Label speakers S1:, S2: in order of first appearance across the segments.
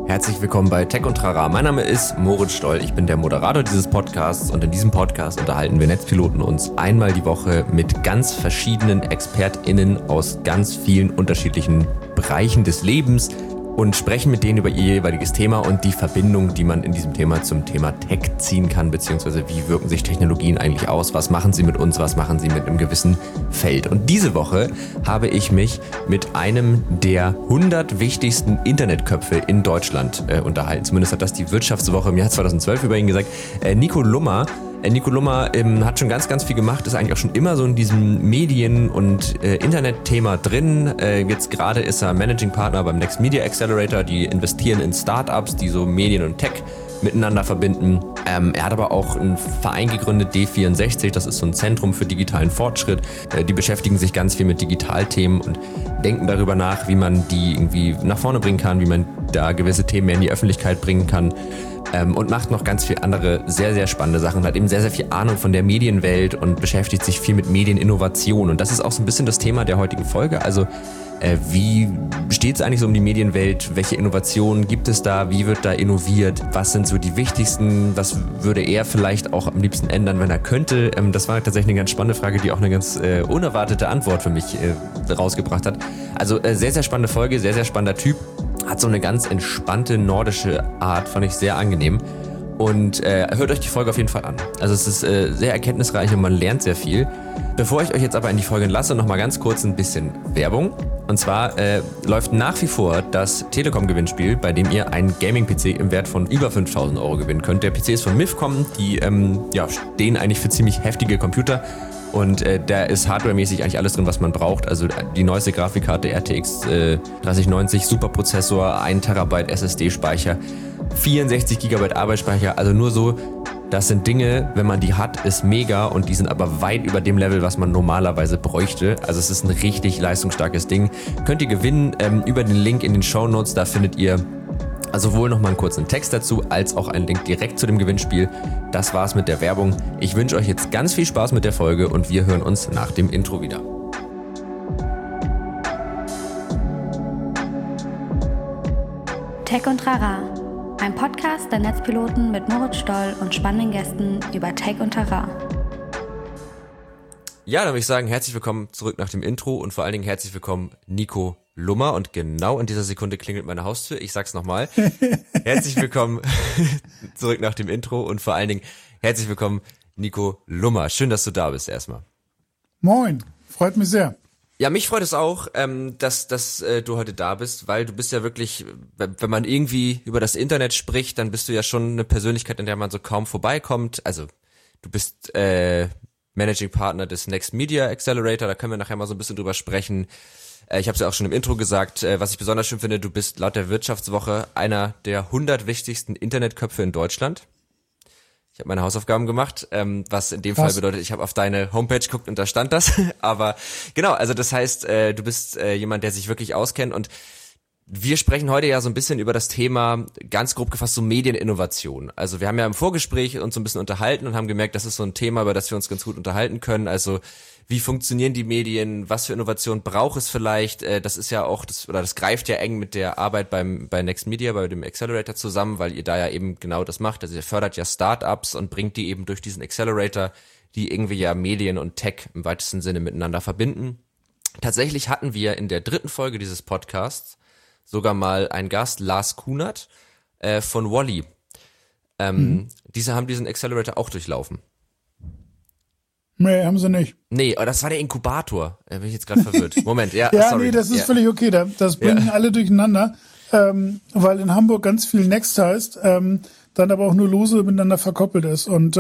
S1: Herzlich willkommen bei Tech und Trara. Mein Name ist Moritz Stoll, ich bin der Moderator dieses Podcasts und in diesem Podcast unterhalten wir Netzpiloten uns einmal die Woche mit ganz verschiedenen ExpertInnen aus ganz vielen unterschiedlichen Bereichen des Lebens und sprechen mit denen über ihr jeweiliges Thema und die Verbindung, die man in diesem Thema zum Thema Tech ziehen kann, beziehungsweise wie wirken sich Technologien eigentlich aus, was machen sie mit uns, was machen sie mit einem gewissen Feld. Und diese Woche habe ich mich mit einem der 100 wichtigsten Internetköpfe in Deutschland unterhalten. Zumindest hat das die Wirtschaftswoche im Jahr 2012 über ihn gesagt. Nico Lummer. Nico Lummer hat schon ganz, ganz viel gemacht, ist eigentlich auch schon immer so in diesem Medien- und Internet-Thema drin. Jetzt gerade ist er Managing Partner beim Next Media Accelerator, die investieren in Startups, die so Medien und Tech miteinander verbinden. Er hat aber auch einen Verein gegründet, D64, das ist so ein Zentrum für digitalen Fortschritt. Die beschäftigen sich ganz viel mit Digitalthemen und denken darüber nach, wie man die irgendwie nach vorne bringen kann, wie man da gewisse Themen mehr in die Öffentlichkeit bringen kann. Und macht noch ganz viel andere sehr, sehr spannende Sachen, hat eben sehr, sehr viel Ahnung von der Medienwelt und beschäftigt sich viel mit Medieninnovation. Und das ist auch so ein bisschen das Thema der heutigen Folge. Also wie steht es eigentlich so um die Medienwelt? Welche Innovationen gibt es da? Wie wird da innoviert? Was sind so die wichtigsten? Was würde er vielleicht auch am liebsten ändern, wenn er könnte? Das war tatsächlich eine ganz spannende Frage, die auch eine ganz unerwartete Antwort für mich rausgebracht hat. Also sehr, sehr spannende Folge, sehr, sehr spannender Typ. Hat so eine ganz entspannte nordische Art, fand ich sehr angenehm. Und hört euch die Folge auf jeden Fall an. Also es ist sehr erkenntnisreich und man lernt sehr viel. Bevor ich euch jetzt aber in die Folge entlasse, nochmal ganz kurz ein bisschen Werbung. Und zwar läuft nach wie vor das Telekom-Gewinnspiel, bei dem ihr einen Gaming-PC im Wert von über 5.000 Euro gewinnen könnt. Der PC ist von MIFCOM, die stehen eigentlich für ziemlich heftige Computer. Und da ist hardwaremäßig eigentlich alles drin, was man braucht. Also die neueste Grafikkarte RTX 3090, Superprozessor, 1 Terabyte SSD-Speicher, 64 GB Arbeitsspeicher. Also nur so, das sind Dinge, wenn man die hat, ist mega und die sind aber weit über dem Level, was man normalerweise bräuchte. Also es ist ein richtig leistungsstarkes Ding. Könnt ihr gewinnen über den Link in den Shownotes, da findet ihr sowohl nochmal einen kurzen Text dazu, als auch einen Link direkt zu dem Gewinnspiel. Das war's mit der Werbung. Ich wünsche euch jetzt ganz viel Spaß mit der Folge und wir hören uns nach dem Intro wieder.
S2: Tech und Trara, ein Podcast der Netzpiloten mit Moritz Stoll und spannenden Gästen über Tech und Trara.
S1: Ja, dann würde ich sagen, herzlich willkommen zurück nach dem Intro und vor allen Dingen herzlich willkommen Nico Lummer und genau in dieser Sekunde klingelt meine Haustür. Ich sag's nochmal. Herzlich willkommen zurück nach dem Intro und vor allen Dingen herzlich willkommen Nico Lummer. Schön, dass du da bist erstmal.
S3: Moin, freut mich sehr.
S1: Ja, mich freut es auch, dass du heute da bist, weil du bist ja wirklich, wenn man irgendwie über das Internet spricht, dann bist du ja schon eine Persönlichkeit, an der man so kaum vorbeikommt. Also du bist Managing Partner des Next Media Accelerator, da können wir nachher mal so ein bisschen drüber sprechen. Ich habe es ja auch schon im Intro gesagt, was ich besonders schön finde, du bist laut der Wirtschaftswoche einer der 100 wichtigsten Internetköpfe in Deutschland. Ich habe meine Hausaufgaben gemacht, was in dem Fall bedeutet, ich habe auf deine Homepage geguckt und da stand das. Aber genau, also das heißt, du bist jemand, der sich wirklich auskennt und wir sprechen heute ja so ein bisschen über das Thema, ganz grob gefasst, so Medieninnovation. Also wir haben ja im Vorgespräch uns so ein bisschen unterhalten und haben gemerkt, das ist so ein Thema, über das wir uns ganz gut unterhalten können. Also wie funktionieren die Medien, was für Innovation braucht es vielleicht? Das ist ja auch, das greift ja eng mit der Arbeit bei Next Media, bei dem Accelerator zusammen, weil ihr da ja eben genau das macht. Also ihr fördert ja Startups und bringt die eben durch diesen Accelerator, die irgendwie ja Medien und Tech im weitesten Sinne miteinander verbinden. Tatsächlich hatten wir in der 3. Folge dieses Podcasts sogar mal einen Gast, Lars Kunert von Wall-E. Diese haben diesen Accelerator auch durchlaufen.
S3: Nee, haben sie nicht.
S1: Nee, das war der Inkubator. Bin ich jetzt gerade verwirrt. Moment, ja,
S3: ja,
S1: sorry.
S3: Nee, das ist völlig okay. Das bringen alle durcheinander, weil in Hamburg ganz viel Next heißt, dann aber auch nur lose miteinander verkoppelt ist. Und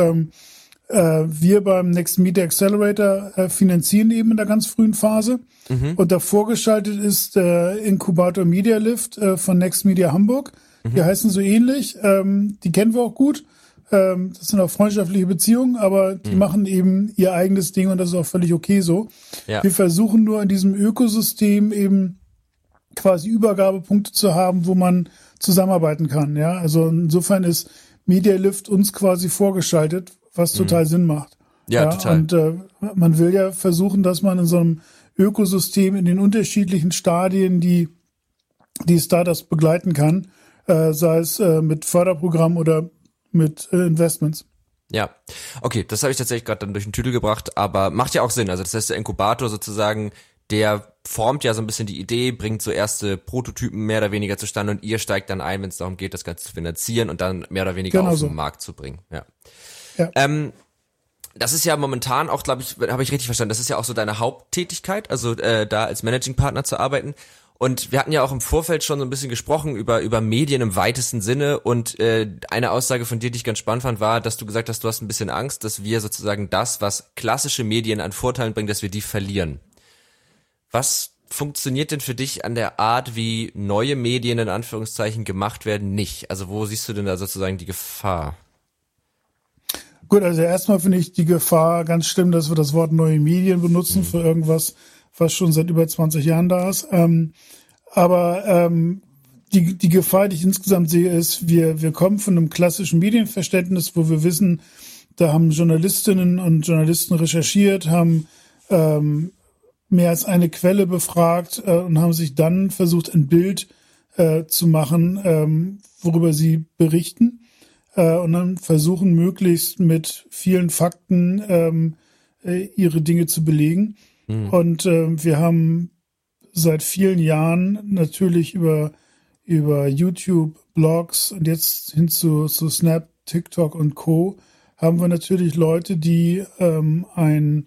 S3: wir beim Next Media Accelerator finanzieren eben in der ganz frühen Phase. Und davor geschaltet ist Inkubator Media Lift von Next Media Hamburg. Die heißen so ähnlich. Die kennen wir auch gut. Das sind auch freundschaftliche Beziehungen, aber die machen eben ihr eigenes Ding und das ist auch völlig okay so. Ja. Wir versuchen nur in diesem Ökosystem eben quasi Übergabepunkte zu haben, wo man zusammenarbeiten kann. Ja, also insofern ist Media Lift uns quasi vorgeschaltet, was total Sinn macht.
S1: Ja, total.
S3: Und man will ja versuchen, dass man in so einem Ökosystem in den unterschiedlichen Stadien die Startups begleiten kann. sei es mit Förderprogrammen oder mit Investments.
S1: Ja, okay, das habe ich tatsächlich gerade dann durch den Tüdel gebracht, aber macht ja auch Sinn. Also das heißt, der Inkubator sozusagen, der formt ja so ein bisschen die Idee, bringt so erste Prototypen mehr oder weniger zustande und ihr steigt dann ein, wenn es darum geht, das Ganze zu finanzieren und dann mehr oder weniger
S3: genau
S1: auf
S3: so
S1: den Markt zu bringen. Ja. Das ist ja momentan auch, glaube ich, habe ich richtig verstanden, das ist ja auch so deine Haupttätigkeit, also da als Managing Partner zu arbeiten. Und wir hatten ja auch im Vorfeld schon so ein bisschen gesprochen über Medien im weitesten Sinne und eine Aussage von dir, die ich ganz spannend fand, war, dass du gesagt hast, du hast ein bisschen Angst, dass wir sozusagen das, was klassische Medien an Vorteilen bringen, dass wir die verlieren. Was funktioniert denn für dich an der Art, wie neue Medien in Anführungszeichen gemacht werden, nicht? Also wo siehst du denn da sozusagen die Gefahr?
S3: Gut, also erstmal finde ich die Gefahr ganz schlimm, dass wir das Wort neue Medien benutzen für irgendwas, was schon seit über 20 Jahren da ist. Aber die Gefahr, die ich insgesamt sehe, ist, wir kommen von einem klassischen Medienverständnis, wo wir wissen, da haben Journalistinnen und Journalisten recherchiert, haben mehr als eine Quelle befragt und haben sich dann versucht, ein Bild zu machen, worüber sie berichten. Und dann versuchen, möglichst mit vielen Fakten ihre Dinge zu belegen. Und wir haben seit vielen Jahren natürlich über YouTube, Blogs und jetzt hin zu Snap, TikTok und Co. haben wir natürlich Leute, die eine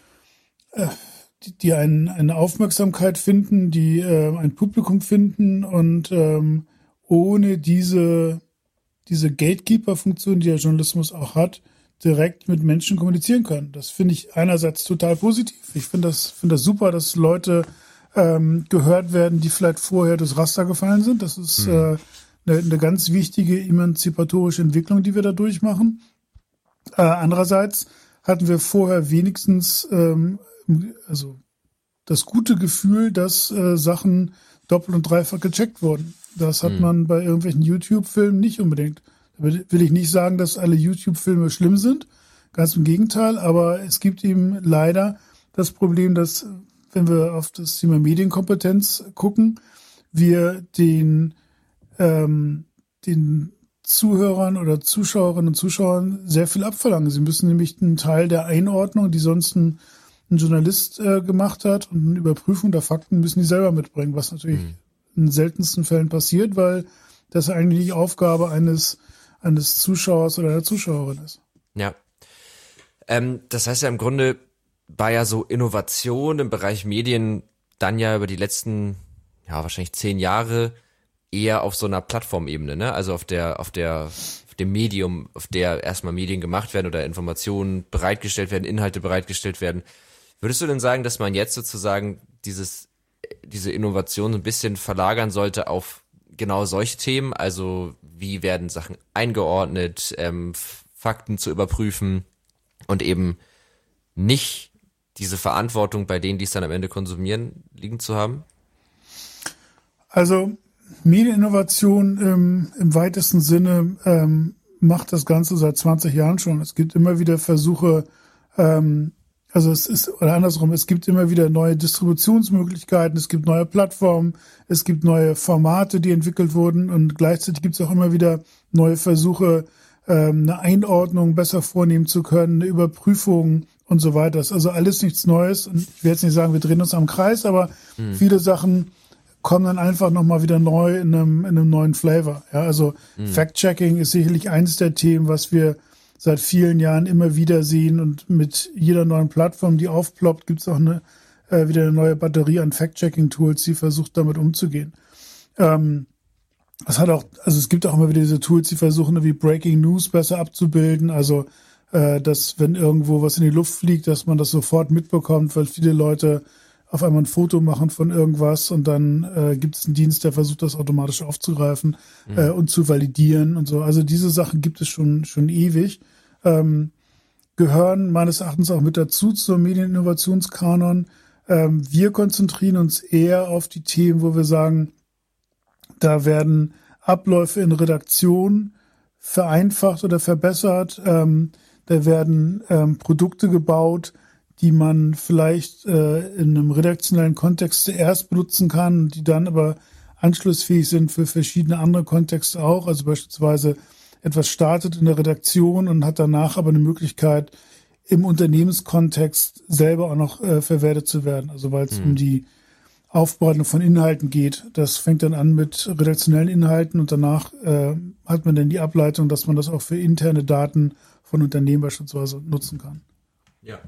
S3: Aufmerksamkeit finden, die ein Publikum finden und ohne diese Gatekeeper-Funktion, die der Journalismus auch hat, direkt mit Menschen kommunizieren können. Das finde ich einerseits total positiv. Ich finde das super, dass Leute gehört werden, die vielleicht vorher durchs Raster gefallen sind. Das ist eine ganz wichtige emanzipatorische Entwicklung, die wir da durchmachen. Andererseits hatten wir vorher wenigstens also das gute Gefühl, dass Sachen doppelt und dreifach gecheckt wurden. Das hat man bei irgendwelchen YouTube-Filmen nicht unbedingt. Da will ich nicht sagen, dass alle YouTube-Filme schlimm sind. Ganz im Gegenteil. Aber es gibt eben leider das Problem, dass, wenn wir auf das Thema Medienkompetenz gucken, wir den Zuhörern oder Zuschauerinnen und Zuschauern sehr viel abverlangen. Sie müssen nämlich einen Teil der Einordnung, die sonst ein Journalist gemacht hat, und eine Überprüfung der Fakten müssen die selber mitbringen, was natürlich in den seltensten Fällen passiert, weil das eigentlich die Aufgabe eines Zuschauers oder einer Zuschauerin ist.
S1: Ja. Das heißt ja im Grunde, war ja so Innovation im Bereich Medien dann ja über die letzten, ja wahrscheinlich 10 Jahre eher auf so einer Plattformebene, ne? Also auf dem Medium, auf der erstmal Medien gemacht werden oder Informationen bereitgestellt werden, Inhalte bereitgestellt werden. Würdest du denn sagen, dass man jetzt sozusagen diese Innovation so ein bisschen verlagern sollte auf genau solche Themen? Also wie werden Sachen eingeordnet, Fakten zu überprüfen und eben nicht diese Verantwortung bei denen, die es dann am Ende konsumieren, liegen zu haben?
S3: Also Medieninnovation im weitesten Sinne macht das Ganze seit 20 Jahren schon. Es gibt immer wieder Versuche, es gibt immer wieder neue Distributionsmöglichkeiten, es gibt neue Plattformen, es gibt neue Formate, die entwickelt wurden, und gleichzeitig gibt es auch immer wieder neue Versuche, eine Einordnung besser vornehmen zu können, eine Überprüfung und so weiter. Das ist also alles nichts Neues, und ich will jetzt nicht sagen, wir drehen uns am Kreis, aber viele Sachen kommen dann einfach nochmal wieder neu in einem neuen Flavor. Ja, also Fact-Checking ist sicherlich eines der Themen, was wir seit vielen Jahren immer wieder sehen, und mit jeder neuen Plattform, die aufploppt, gibt es auch wieder eine neue Batterie an Fact-Checking-Tools, die versucht, damit umzugehen. Es gibt auch immer wieder diese Tools, die versuchen, wie Breaking News besser abzubilden, also dass, wenn irgendwo was in die Luft fliegt, dass man das sofort mitbekommt, weil viele Leute auf einmal ein Foto machen von irgendwas, und dann gibt es einen Dienst, der versucht, das automatisch aufzugreifen und zu validieren und so. Also diese Sachen gibt es schon ewig. Gehören meines Erachtens auch mit dazu zum Medieninnovationskanon. Wir konzentrieren uns eher auf die Themen, wo wir sagen, da werden Abläufe in Redaktion vereinfacht oder verbessert. Da werden Produkte gebaut, die man vielleicht in einem redaktionellen Kontext zuerst benutzen kann, die dann aber anschlussfähig sind für verschiedene andere Kontexte auch. Also beispielsweise etwas startet in der Redaktion und hat danach aber eine Möglichkeit, im Unternehmenskontext selber auch noch verwertet zu werden. Also weil es um die Aufbereitung von Inhalten geht. Das fängt dann an mit redaktionellen Inhalten und danach hat man dann die Ableitung, dass man das auch für interne Daten von Unternehmen beispielsweise nutzen kann.
S1: Ja.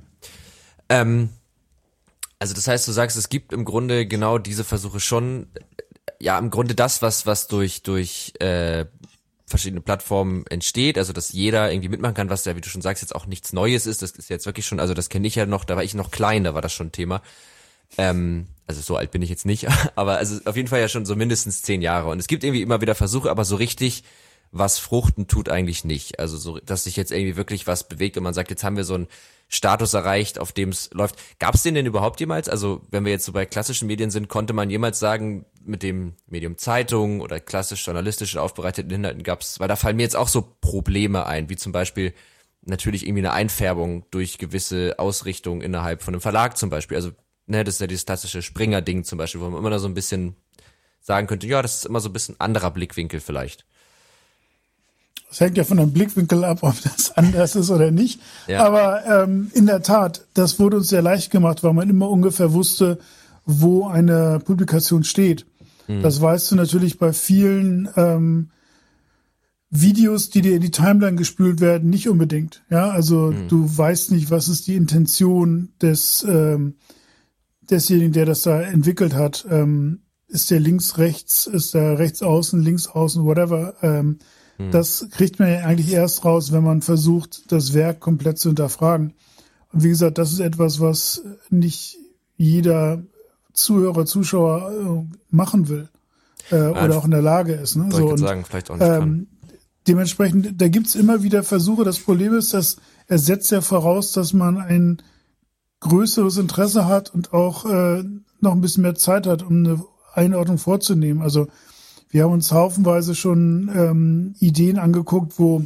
S1: Also das heißt, du sagst, es gibt im Grunde genau diese Versuche schon, ja, im Grunde das, was durch verschiedene Plattformen entsteht, also dass jeder irgendwie mitmachen kann, was ja, wie du schon sagst, jetzt auch nichts Neues ist, das ist jetzt wirklich schon, also das kenne ich ja noch, da war ich noch klein, da war das schon Thema. Also so alt bin ich jetzt nicht, aber also auf jeden Fall ja schon so mindestens 10 Jahre und es gibt irgendwie immer wieder Versuche, aber so richtig was fruchten tut eigentlich nicht, also so, dass sich jetzt irgendwie wirklich was bewegt und man sagt, jetzt haben wir so einen Status erreicht, auf dem es läuft. Gab es den denn überhaupt jemals? Also wenn wir jetzt so bei klassischen Medien sind, konnte man jemals sagen, mit dem Medium Zeitung oder klassisch journalistisch aufbereiteten Inhalten gab's, weil da fallen mir jetzt auch so Probleme ein, wie zum Beispiel natürlich irgendwie eine Einfärbung durch gewisse Ausrichtungen innerhalb von einem Verlag zum Beispiel. Also ne, das ist ja dieses klassische Springer-Ding zum Beispiel, wo man immer da so ein bisschen sagen könnte, ja, das ist immer so ein bisschen anderer Blickwinkel vielleicht.
S3: Das hängt ja von dem Blickwinkel ab, ob das anders ist oder nicht.
S1: Ja.
S3: Aber in der Tat, das wurde uns sehr leicht gemacht, weil man immer ungefähr wusste, wo eine Publikation steht. Das weißt du natürlich bei vielen Videos, die dir in die Timeline gespült werden, nicht unbedingt. Ja, also du weißt nicht, was ist die Intention desjenigen, der das da entwickelt hat. Ist der links, rechts, ist der rechts außen, links außen, whatever. Das kriegt man ja eigentlich erst raus, wenn man versucht, das Werk komplett zu hinterfragen. Und wie gesagt, das ist etwas, was nicht jeder Zuhörer, Zuschauer machen will oder auch in der Lage ist. Ne?
S1: Soll ich jetzt sagen, vielleicht auch nicht kann.
S3: Dementsprechend, da gibt's immer wieder Versuche. Das Problem ist, dass er setzt ja voraus, dass man ein größeres Interesse hat und auch noch ein bisschen mehr Zeit hat, um eine Einordnung vorzunehmen. Also wir haben uns haufenweise schon Ideen angeguckt, wo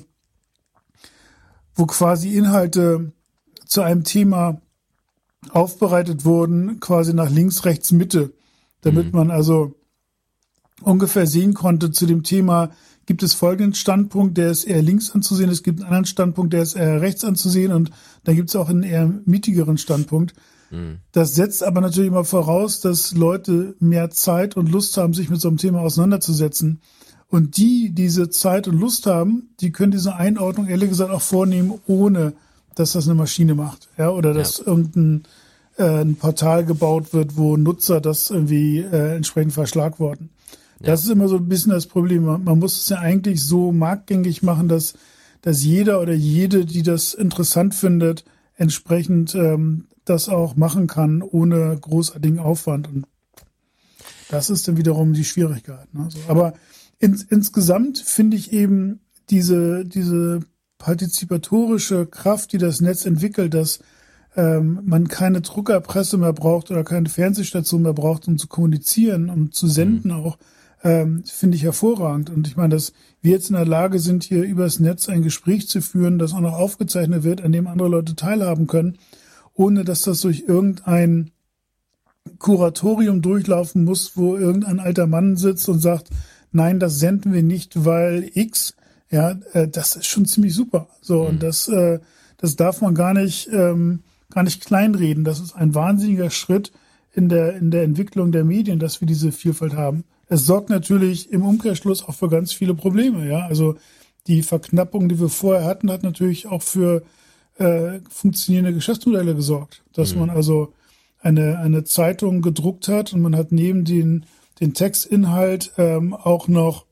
S3: quasi Inhalte zu einem Thema aufbereitet wurden, quasi nach links, rechts, Mitte, damit man also ungefähr sehen konnte, zu dem Thema gibt es folgenden Standpunkt, der ist eher links anzusehen, es gibt einen anderen Standpunkt, der ist eher rechts anzusehen und dann gibt es auch einen eher mittigeren Standpunkt. Das setzt aber natürlich immer voraus, dass Leute mehr Zeit und Lust haben, sich mit so einem Thema auseinanderzusetzen. Und die diese Zeit und Lust haben, die können diese Einordnung ehrlich gesagt auch vornehmen, ohne dass das eine Maschine macht. Ja, oder dass irgendein ein Portal gebaut wird, wo Nutzer das irgendwie entsprechend verschlagworten. Ja. Das ist immer so ein bisschen das Problem. Man muss es ja eigentlich so marktgängig machen, dass jeder oder jede, die das interessant findet, entsprechend das auch machen kann, ohne großartigen Aufwand. Und das ist dann wiederum die Schwierigkeit. Ne? So, aber insgesamt finde ich eben diese partizipatorische Kraft, die das Netz entwickelt, dass man keine Druckerpresse mehr braucht oder keine Fernsehstation mehr braucht, um zu kommunizieren, um zu senden auch, finde ich hervorragend. Und ich meine, dass wir jetzt in der Lage sind, hier übers Netz ein Gespräch zu führen, das auch noch aufgezeichnet wird, an dem andere Leute teilhaben können, ohne dass das durch irgendein Kuratorium durchlaufen muss, wo irgendein alter Mann sitzt und sagt, nein, das senden wir nicht, weil X, ja, das ist schon ziemlich super. So, und das darf man gar nicht kleinreden. Das ist ein wahnsinniger Schritt in der Entwicklung der Medien, dass wir diese Vielfalt haben. Es sorgt natürlich im Umkehrschluss auch für ganz viele Probleme, ja. Also die Verknappung, die wir vorher hatten, hat natürlich auch für funktionierende Geschäftsmodelle gesorgt. Dass man also eine Zeitung gedruckt hat und man hat neben den Textinhalt auch noch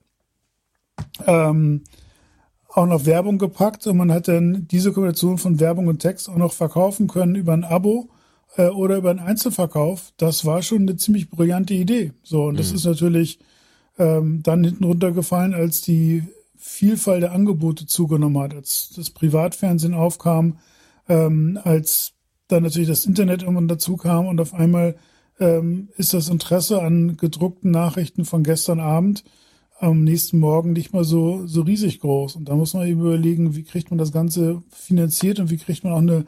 S3: Werbung gepackt und man hat dann diese Kombination von Werbung und Text auch noch verkaufen können über ein Abo oder über einen Einzelverkauf. Das war schon eine ziemlich brillante Idee. So, und das ist natürlich dann hinten runtergefallen, als die Vielfalt der Angebote zugenommen hat, als das Privatfernsehen aufkam, als dann natürlich das Internet irgendwann dazu kam und auf einmal ist das Interesse an gedruckten Nachrichten von gestern Abend am nächsten Morgen nicht mal so riesig groß. Und da muss man eben überlegen, wie kriegt man das Ganze finanziert und wie kriegt man auch eine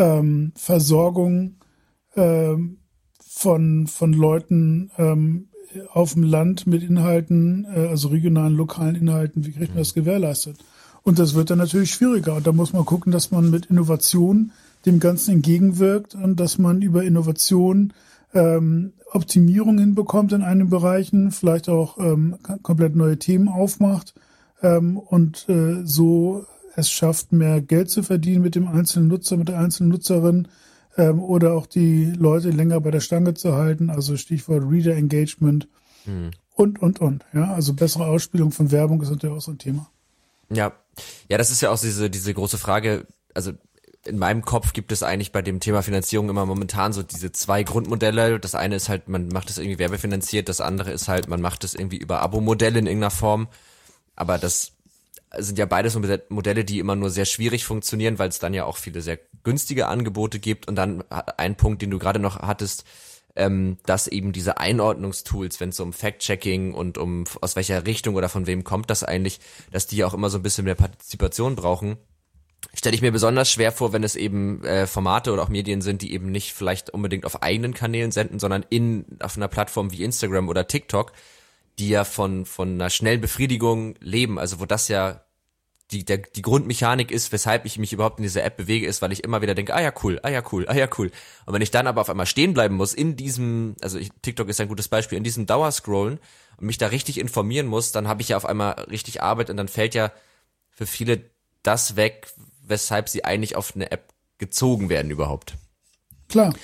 S3: Versorgung von Leuten auf dem Land mit Inhalten, also regionalen, lokalen Inhalten, wie kriegt man das gewährleistet? Und das wird dann natürlich schwieriger. Und da muss man gucken, dass man mit Innovation dem Ganzen entgegenwirkt und dass man über Innovation Optimierung hinbekommt in einigen Bereichen, vielleicht auch komplett neue Themen aufmacht und so es schafft, mehr Geld zu verdienen mit dem einzelnen Nutzer, mit der einzelnen Nutzerin oder auch die Leute länger bei der Stange zu halten, also Stichwort Reader Engagement und. Ja, also bessere Ausspielung von Werbung ist natürlich auch so ein Thema.
S1: Ja, das ist ja auch diese große Frage, also in meinem Kopf gibt es eigentlich bei dem Thema Finanzierung immer momentan so diese zwei Grundmodelle. Das eine ist halt, man macht es irgendwie werbefinanziert, das andere ist halt, man macht es irgendwie über Abo-Modelle in irgendeiner Form. Aber das sind ja beides Modelle, die immer nur sehr schwierig funktionieren, weil es dann ja auch viele sehr günstige Angebote gibt. Und dann ein Punkt, den du gerade noch hattest, dass eben diese Einordnungstools, wenn es um Fact-Checking und um aus welcher Richtung oder von wem kommt das eigentlich, dass die auch immer so ein bisschen mehr Partizipation brauchen, stelle ich mir besonders schwer vor, wenn es eben Formate oder auch Medien sind, die eben nicht vielleicht unbedingt auf eigenen Kanälen senden, sondern auf einer Plattform wie Instagram oder TikTok, die ja von einer schnellen Befriedigung leben, also wo das ja die Grundmechanik ist, weshalb ich mich überhaupt in dieser App bewege, ist, weil ich immer wieder denke, ah ja cool. Und wenn ich dann aber auf einmal stehen bleiben muss in diesem, TikTok ist ein gutes Beispiel, in diesem Dauerscrollen und mich da richtig informieren muss, dann habe ich ja auf einmal richtig Arbeit und dann fällt ja für viele das weg, weshalb sie eigentlich auf eine App gezogen werden überhaupt.
S3: Klar.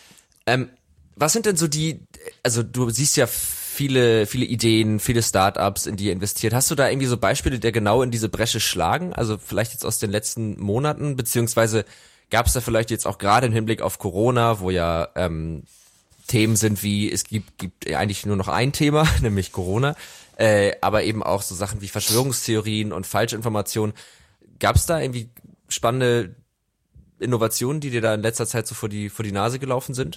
S1: Was sind denn so du siehst ja viele Ideen, viele Startups, in die ihr investiert. Hast du da irgendwie so Beispiele, die genau in diese Bresche schlagen? Also vielleicht jetzt aus den letzten Monaten, beziehungsweise gab es da vielleicht jetzt auch gerade im Hinblick auf Corona, wo ja Themen sind wie, es gibt eigentlich nur noch ein Thema, nämlich Corona, aber eben auch so Sachen wie Verschwörungstheorien und Falschinformationen. Gab es da irgendwie spannende Innovationen, die dir da in letzter Zeit so vor die Nase gelaufen sind?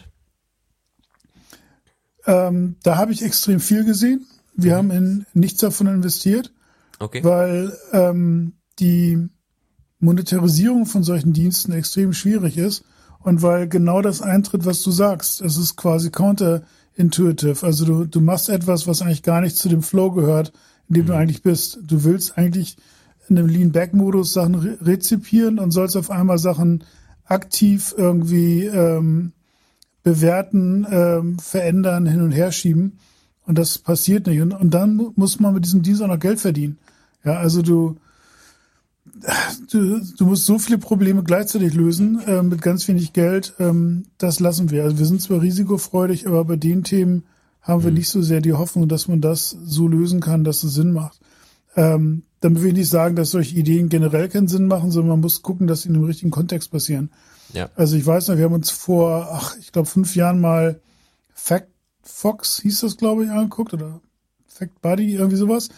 S3: Da habe ich extrem viel gesehen. Wir haben in nichts davon investiert, weil die Monetarisierung von solchen Diensten extrem schwierig ist und weil genau das eintritt, was du sagst. Es ist quasi counterintuitive. Also du machst etwas, was eigentlich gar nicht zu dem Flow gehört, in dem du eigentlich bist. Du willst eigentlich in einem Lean-Back-Modus Sachen rezipieren und sollst auf einmal Sachen aktiv irgendwie bewerten, verändern, hin und her schieben. Und das passiert nicht. Und dann muss man mit diesem Dienst auch noch Geld verdienen. Ja, also du musst so viele Probleme gleichzeitig lösen, mit ganz wenig Geld. Das lassen wir. Also wir sind zwar risikofreudig, aber bei den Themen haben wir nicht so sehr die Hoffnung, dass man das so lösen kann, dass es Sinn macht. Damit will ich nicht sagen, dass solche Ideen generell keinen Sinn machen, sondern man muss gucken, dass sie in dem richtigen Kontext passieren. Ja. Also ich weiß noch, wir haben uns vor, 5 Jahren mal FactFox, hieß das, glaube ich, angeguckt, oder FactBuddy, irgendwie sowas.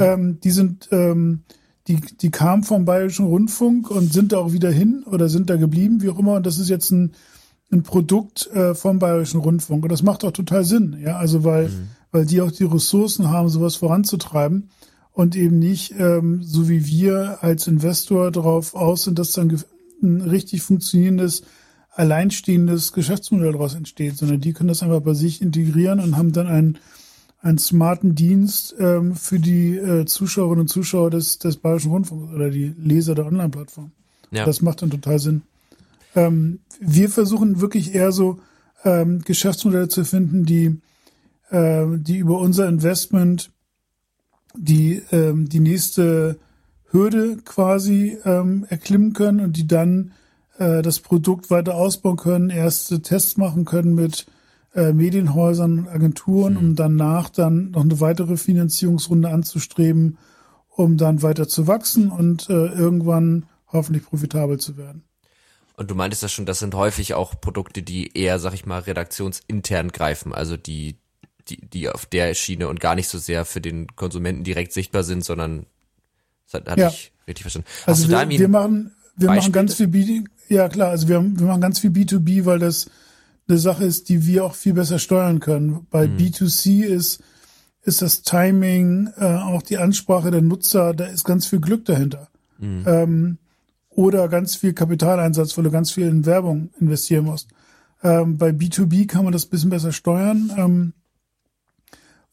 S3: Die kamen vom Bayerischen Rundfunk und sind da auch wieder hin oder sind da geblieben, wie auch immer. Und das ist jetzt ein Produkt vom Bayerischen Rundfunk. Und das macht auch total Sinn, ja, also weil die auch die Ressourcen haben, sowas voranzutreiben und eben nicht, so wie wir als Investor darauf aus sind, dass dann ein richtig funktionierendes, alleinstehendes Geschäftsmodell daraus entsteht, sondern die können das einfach bei sich integrieren und haben dann einen smarten Dienst für die Zuschauerinnen und Zuschauer des Bayerischen Rundfunks oder die Leser der Online-Plattform. Ja. Das macht dann total Sinn. Wir versuchen wirklich eher so Geschäftsmodelle zu finden, die über unser Investment die nächste Hürde quasi erklimmen können und die dann das Produkt weiter ausbauen können, erste Tests machen können mit Medienhäusern und Agenturen, um danach dann noch eine weitere Finanzierungsrunde anzustreben, um dann weiter zu wachsen und irgendwann hoffentlich profitabel zu werden.
S1: Und du meintest ja schon, das sind häufig auch Produkte, die eher, sag ich mal, redaktionsintern greifen, also die auf der Schiene und gar nicht so sehr für den Konsumenten direkt sichtbar sind, sondern das hatte ich richtig verstanden.
S3: Also wir machen ganz viel also wir machen ganz viel B2B, weil das eine Sache ist, die wir auch viel besser steuern können. Bei B2C ist das Timing, auch die Ansprache der Nutzer, da ist ganz viel Glück dahinter. Oder ganz viel Kapitaleinsatz, weil du ganz viel in Werbung investieren musst. Bei B2B kann man das ein bisschen besser steuern,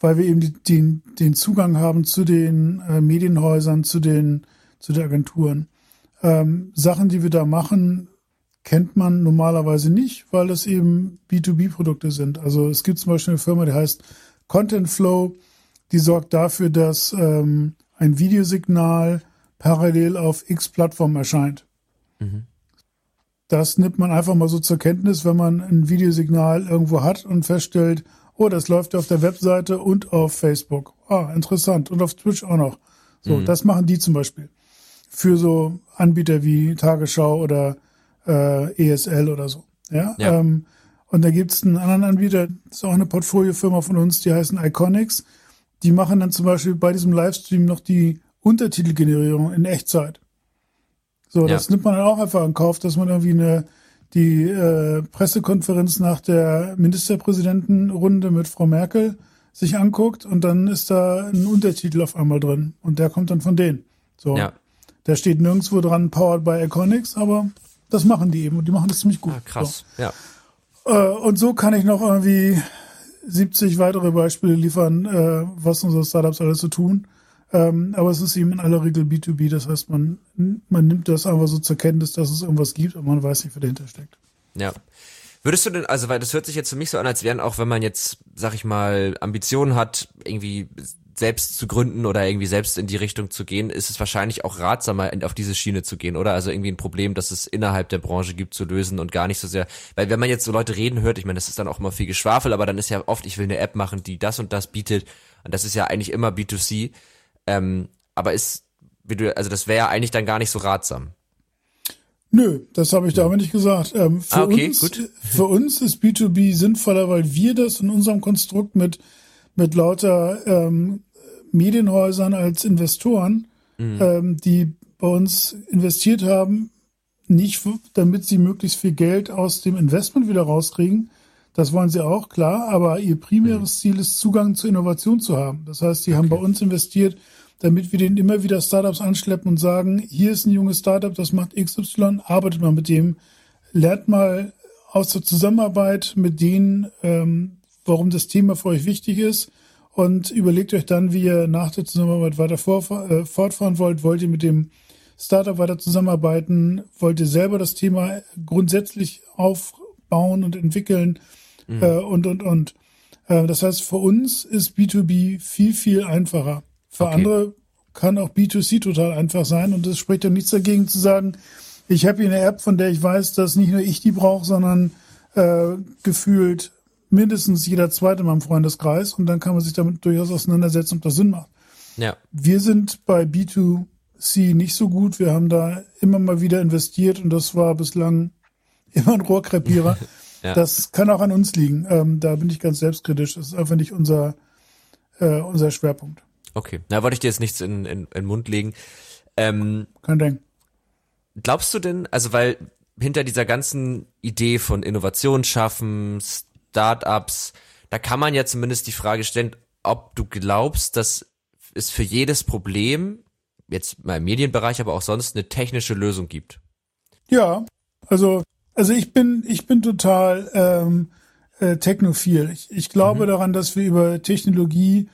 S3: weil wir eben den Zugang haben zu den Medienhäusern, zu den Agenturen. Sachen, die wir da machen, kennt man normalerweise nicht, weil das eben B2B-Produkte sind. Also es gibt zum Beispiel eine Firma, die heißt Content Flow, die sorgt dafür, dass ein Videosignal parallel auf X Plattformen erscheint. Mhm. Das nimmt man einfach mal so zur Kenntnis, wenn man ein Videosignal irgendwo hat und feststellt, oh, das läuft auf der Webseite und auf Facebook. Ah, interessant. Und auf Twitch auch noch. So, das machen die zum Beispiel. Für so Anbieter wie Tagesschau oder ESL oder so. Ja. Und da gibt's einen anderen Anbieter, das ist auch eine Portfoliofirma von uns, die heißen Iconics. Die machen dann zum Beispiel bei diesem Livestream noch die Untertitelgenerierung in Echtzeit. So, das nimmt man dann auch einfach in Kauf, dass man irgendwie die Pressekonferenz nach der Ministerpräsidentenrunde mit Frau Merkel sich anguckt und dann ist da ein Untertitel auf einmal drin und der kommt dann von denen. So, da steht nirgendwo dran Powered by Iconics, aber das machen die eben und die machen das ziemlich gut.
S1: Ah, krass,
S3: so. Und so kann ich noch irgendwie 70 weitere Beispiele liefern, was unsere Startups alles so tun. Aber es ist eben in aller Regel B2B, das heißt, man nimmt das einfach so zur Kenntnis, dass es irgendwas gibt, aber man weiß nicht, wer dahinter steckt.
S1: Ja. Würdest du denn, also weil das hört sich jetzt für mich so an, als wären auch, wenn man jetzt, sag ich mal, Ambitionen hat, irgendwie selbst zu gründen oder irgendwie selbst in die Richtung zu gehen, ist es wahrscheinlich auch ratsamer, auf diese Schiene zu gehen, oder? Also irgendwie ein Problem, das es innerhalb der Branche gibt, zu lösen und gar nicht so sehr, weil wenn man jetzt so Leute reden hört, ich meine, das ist dann auch immer viel Geschwafel, aber dann ist ja oft, ich will eine App machen, die das und das bietet und das ist ja eigentlich immer B2C, aber das wäre ja eigentlich dann gar nicht so ratsam.
S3: Nö, das habe ich da aber nicht gesagt. Für uns ist B2B sinnvoller, weil wir das in unserem Konstrukt mit lauter Medienhäusern als Investoren, die bei uns investiert haben, nicht damit sie möglichst viel Geld aus dem Investment wieder rauskriegen. Das wollen sie auch, klar, aber ihr primäres Ziel ist, Zugang zur Innovation zu haben. Das heißt, sie haben bei uns investiert, damit wir denen immer wieder Startups anschleppen und sagen, hier ist ein junges Startup, das macht XY, arbeitet mal mit dem, lernt mal aus der Zusammenarbeit mit denen, warum das Thema für euch wichtig ist und überlegt euch dann, wie ihr nach der Zusammenarbeit weiter fortfahren wollt. Wollt ihr mit dem Startup weiter zusammenarbeiten? Wollt ihr selber das Thema grundsätzlich aufbauen und entwickeln? Und. Das heißt, für uns ist B2B viel, viel einfacher. Für andere kann auch B2C total einfach sein und es spricht ja nichts dagegen zu sagen, ich habe hier eine App, von der ich weiß, dass nicht nur ich die brauche, sondern gefühlt mindestens jeder Zweite in meinem Freundeskreis und dann kann man sich damit durchaus auseinandersetzen, ob das Sinn macht. Ja. Wir sind bei B2C nicht so gut. Wir haben da immer mal wieder investiert und das war bislang immer ein Rohrkrepierer. Ja. Das kann auch an uns liegen. Da bin ich ganz selbstkritisch. Das ist einfach nicht unser Schwerpunkt.
S1: Okay, da wollte ich dir jetzt nichts in den Mund legen.
S3: Kein Ding.
S1: Glaubst du denn, also weil hinter dieser ganzen Idee von Innovation schaffen, Startups, da kann man ja zumindest die Frage stellen, ob du glaubst, dass es für jedes Problem, jetzt mal im Medienbereich, aber auch sonst, eine technische Lösung gibt.
S3: Ja, also ich bin total technophil. Ich glaube daran, dass wir über Technologie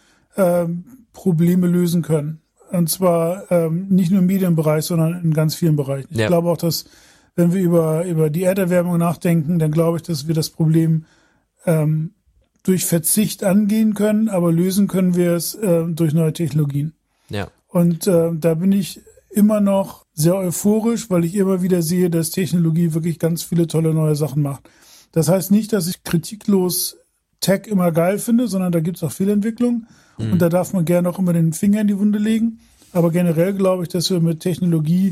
S3: Probleme lösen können. Und zwar nicht nur im Medienbereich, sondern in ganz vielen Bereichen. Ich glaube auch, dass wenn wir über die Erderwärmung nachdenken, dann glaube ich, dass wir das Problem durch Verzicht angehen können, aber lösen können wir es durch neue Technologien. Ja. Und da bin ich immer noch sehr euphorisch, weil ich immer wieder sehe, dass Technologie wirklich ganz viele tolle neue Sachen macht. Das heißt nicht, dass ich kritiklos Tech immer geil finde, sondern da gibt es auch Fehlentwicklung und da darf man gerne auch immer den Finger in die Wunde legen. Aber generell glaube ich, dass wir mit Technologie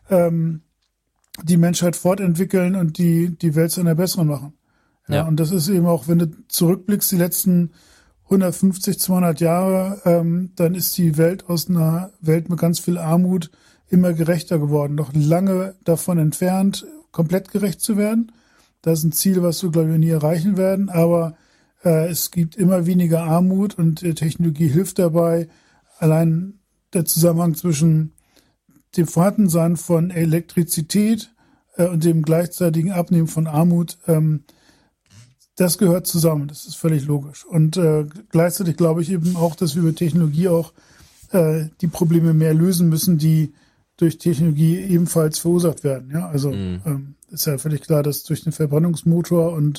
S3: die Menschheit fortentwickeln und die Welt zu einer besseren machen. Ja. Und das ist eben auch, wenn du zurückblickst, die letzten 150, 200 Jahre, dann ist die Welt aus einer Welt mit ganz viel Armut immer gerechter geworden. Noch lange davon entfernt, komplett gerecht zu werden. Das ist ein Ziel, was wir, glaube ich, nie erreichen werden. Aber es gibt immer weniger Armut und Technologie hilft dabei. Allein der Zusammenhang zwischen dem Vorhandensein von Elektrizität und dem gleichzeitigen Abnehmen von Armut das gehört zusammen, das ist völlig logisch. Und gleichzeitig glaube ich eben auch, dass wir mit Technologie auch die Probleme mehr lösen müssen, die durch Technologie ebenfalls verursacht werden. Ja, also ist ja völlig klar, dass durch den Verbrennungsmotor und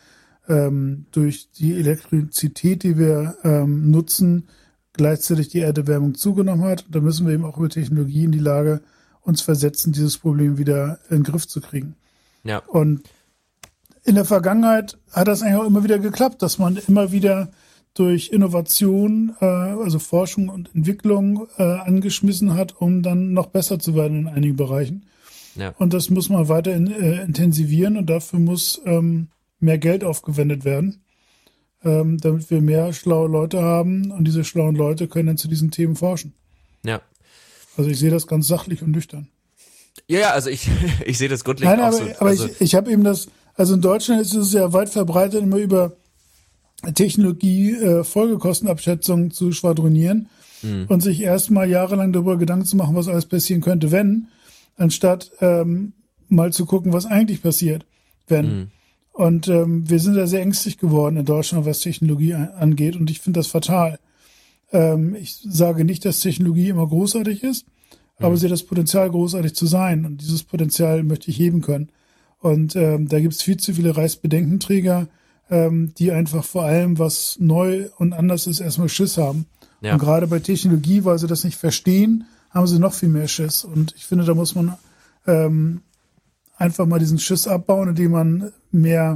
S3: durch die Elektrizität, die wir nutzen, gleichzeitig die Erderwärmung zugenommen hat. Und da müssen wir eben auch über Technologie in die Lage uns versetzen, dieses Problem wieder in den Griff zu kriegen.
S1: Ja.
S3: Und in der Vergangenheit hat das eigentlich auch immer wieder geklappt, dass man immer wieder durch Innovation, also Forschung und Entwicklung angeschmissen hat, um dann noch besser zu werden in einigen Bereichen.
S1: Ja.
S3: Und das muss man weiter intensivieren und dafür muss mehr Geld aufgewendet werden, damit wir mehr schlaue Leute haben und diese schlauen Leute können dann zu diesen Themen forschen.
S1: Ja.
S3: Also ich sehe das ganz sachlich und nüchtern.
S1: Ja, also ich sehe das grundlegend
S3: Nein,
S1: auch so.
S3: Aber
S1: Also,
S3: ich habe eben also in Deutschland ist es ja weit verbreitet, immer über Technologie Folgekostenabschätzungen zu schwadronieren und sich erstmal jahrelang darüber Gedanken zu machen, was alles passieren könnte, wenn, anstatt mal zu gucken, was eigentlich passiert, wenn. Und wir sind da sehr ängstlich geworden in Deutschland, was Technologie angeht und ich finde das fatal. Ich sage nicht, dass Technologie immer großartig ist, aber sie hat das Potenzial, großartig zu sein und dieses Potenzial möchte ich heben können. Und da gibt es viel zu viele Reichsbedenkenträger, die einfach vor allem, was neu und anders ist, erstmal Schiss haben. Ja. Und gerade bei Technologie, weil sie das nicht verstehen, haben sie noch viel mehr Schiss. Und ich finde, da muss man einfach mal diesen Schiss abbauen, indem man mehr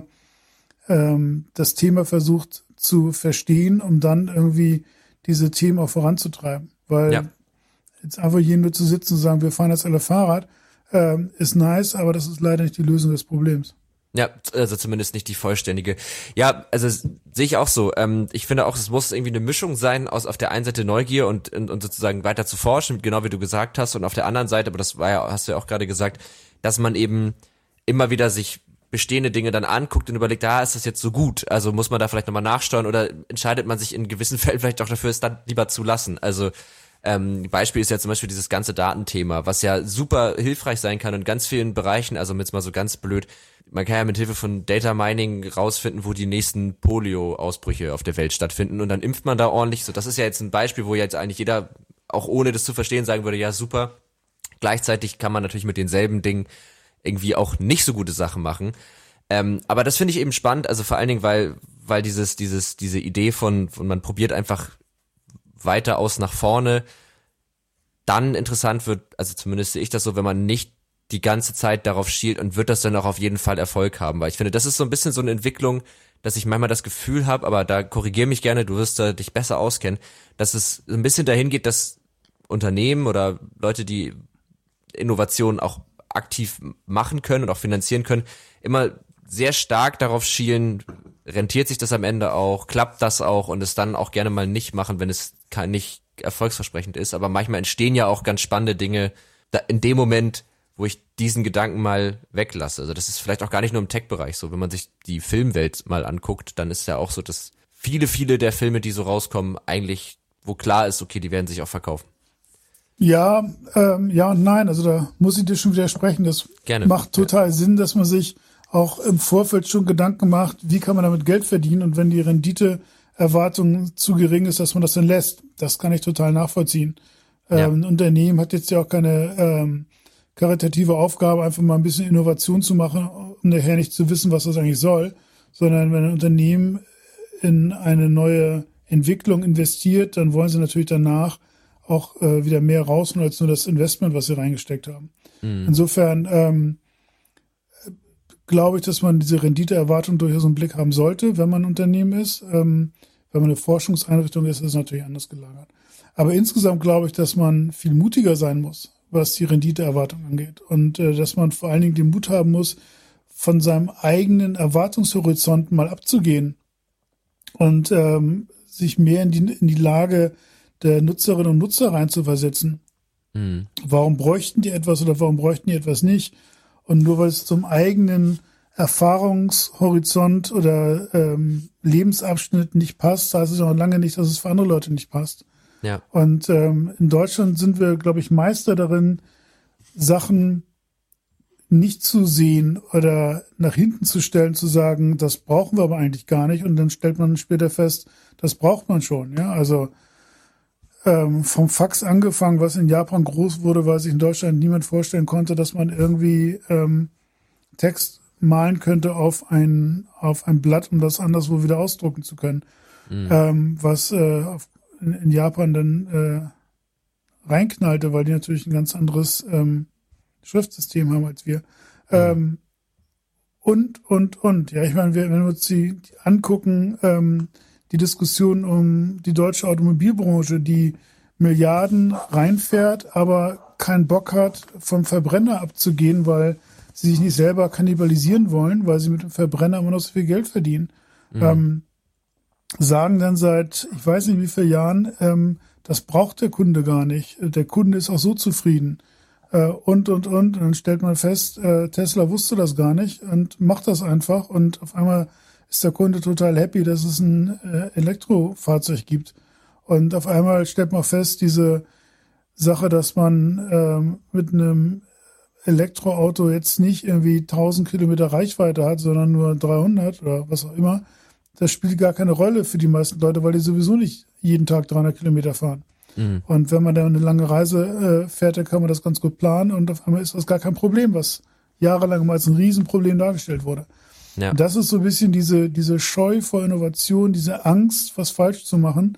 S3: das Thema versucht zu verstehen, um dann irgendwie diese Themen auch voranzutreiben. Weil jetzt einfach hier nur zu sitzen und sagen, wir fahren jetzt alle Fahrrad, ist nice, aber das ist leider nicht die Lösung des Problems.
S1: Ja, also zumindest nicht die vollständige. Ja, also sehe ich auch so. Ich finde auch, es muss irgendwie eine Mischung sein aus auf der einen Seite Neugier und sozusagen weiter zu forschen, genau wie du gesagt hast, und auf der anderen Seite, aber das war ja, hast du ja auch gerade gesagt, dass man eben immer wieder sich bestehende Dinge dann anguckt und überlegt, ist das jetzt so gut? Also muss man da vielleicht nochmal nachsteuern oder entscheidet man sich in gewissen Fällen vielleicht auch dafür, es dann lieber zu lassen? Also Beispiel ist ja zum Beispiel dieses ganze Datenthema, was ja super hilfreich sein kann in ganz vielen Bereichen, also jetzt mal so ganz blöd, man kann ja mit Hilfe von Data Mining rausfinden, wo die nächsten Polio-Ausbrüche auf der Welt stattfinden und dann impft man da ordentlich. So, das ist ja jetzt ein Beispiel, wo jetzt eigentlich jeder, auch ohne das zu verstehen, sagen würde, ja super. Gleichzeitig kann man natürlich mit denselben Dingen irgendwie auch nicht so gute Sachen machen. Aber das finde ich eben spannend, also vor allen Dingen, weil diese Idee von man probiert einfach weiter aus nach vorne, dann interessant wird, also zumindest sehe ich das so, wenn man nicht die ganze Zeit darauf schielt und wird das dann auch auf jeden Fall Erfolg haben, weil ich finde, das ist so ein bisschen so eine Entwicklung, dass ich manchmal das Gefühl habe, aber da korrigier mich gerne, du wirst dich besser auskennen, dass es ein bisschen dahin geht, dass Unternehmen oder Leute, die Innovationen auch aktiv machen können und auch finanzieren können, immer sehr stark darauf schielen, rentiert sich das am Ende auch, klappt das auch und es dann auch gerne mal nicht machen, wenn es nicht erfolgsversprechend ist. Aber manchmal entstehen ja auch ganz spannende Dinge in dem Moment, wo ich diesen Gedanken mal weglasse. Also das ist vielleicht auch gar nicht nur im Tech-Bereich so. Wenn man sich die Filmwelt mal anguckt, dann ist ja auch so, dass viele der Filme, die so rauskommen, eigentlich, wo klar ist, okay, die werden sich auch verkaufen.
S3: Ja, ja und nein. Also da muss ich dir schon widersprechen. Das
S1: Gerne.
S3: Macht total Sinn, dass man sich auch im Vorfeld schon Gedanken macht, wie kann man damit Geld verdienen und wenn die Renditeerwartung zu gering ist, dass man das dann lässt. Das kann ich total nachvollziehen. Ja. Ein Unternehmen hat jetzt ja auch keine karitative Aufgabe, einfach mal ein bisschen Innovation zu machen, um nachher nicht zu wissen, was das eigentlich soll, sondern wenn ein Unternehmen in eine neue Entwicklung investiert, dann wollen sie natürlich danach auch wieder mehr rausholen als nur das Investment, was sie reingesteckt haben. Mhm. Insofern glaube ich, dass man diese Renditeerwartung durchaus im Blick haben sollte, wenn man ein Unternehmen ist. Wenn man eine Forschungseinrichtung ist, ist es natürlich anders gelagert. Aber insgesamt glaube ich, dass man viel mutiger sein muss, was die Renditeerwartung angeht. Und dass man vor allen Dingen den Mut haben muss, von seinem eigenen Erwartungshorizont mal abzugehen und sich mehr in die Lage der Nutzerinnen und Nutzer reinzuversetzen. Mhm. Warum bräuchten die etwas oder warum bräuchten die etwas nicht? Und nur weil es zum eigenen Erfahrungshorizont oder Lebensabschnitt nicht passt, heißt es auch lange nicht, dass es für andere Leute nicht passt.
S1: Ja.
S3: Und in Deutschland sind wir, glaube ich, Meister darin, Sachen nicht zu sehen oder nach hinten zu stellen, zu sagen, das brauchen wir aber eigentlich gar nicht. Und dann stellt man später fest, das braucht man schon. Ja, also vom Fax angefangen, was in Japan groß wurde, weil sich in Deutschland niemand vorstellen konnte, dass man irgendwie Text malen könnte auf ein Blatt, um das anderswo wieder ausdrucken zu können. Was in Japan dann reinknallte, weil die natürlich ein ganz anderes Schriftsystem haben als wir. Und. Ja, ich meine, wenn wir uns die angucken, die Diskussion um die deutsche Automobilbranche, die Milliarden reinfährt, aber keinen Bock hat, vom Verbrenner abzugehen, weil sie sich nicht selber kannibalisieren wollen, weil sie mit dem Verbrenner immer noch so viel Geld verdienen. Sagen dann seit, ich weiß nicht wie vielen Jahren, das braucht der Kunde gar nicht. Der Kunde ist auch so zufrieden. Und dann stellt man fest, Tesla wusste das gar nicht und macht das einfach und auf einmal ist der Kunde total happy, dass es ein Elektrofahrzeug gibt. Und auf einmal stellt man fest, diese Sache, dass man mit einem Elektroauto jetzt nicht irgendwie 1000 Kilometer Reichweite hat, sondern nur 300 oder was auch immer, das spielt gar keine Rolle für die meisten Leute, weil die sowieso nicht jeden Tag 300 Kilometer fahren. Und wenn man dann eine lange Reise fährt, dann kann man das ganz gut planen und auf einmal ist das gar kein Problem, was jahrelang mal als ein Riesenproblem dargestellt wurde. Ja. Und das ist so ein bisschen diese Scheu vor Innovation, diese Angst, was falsch zu machen.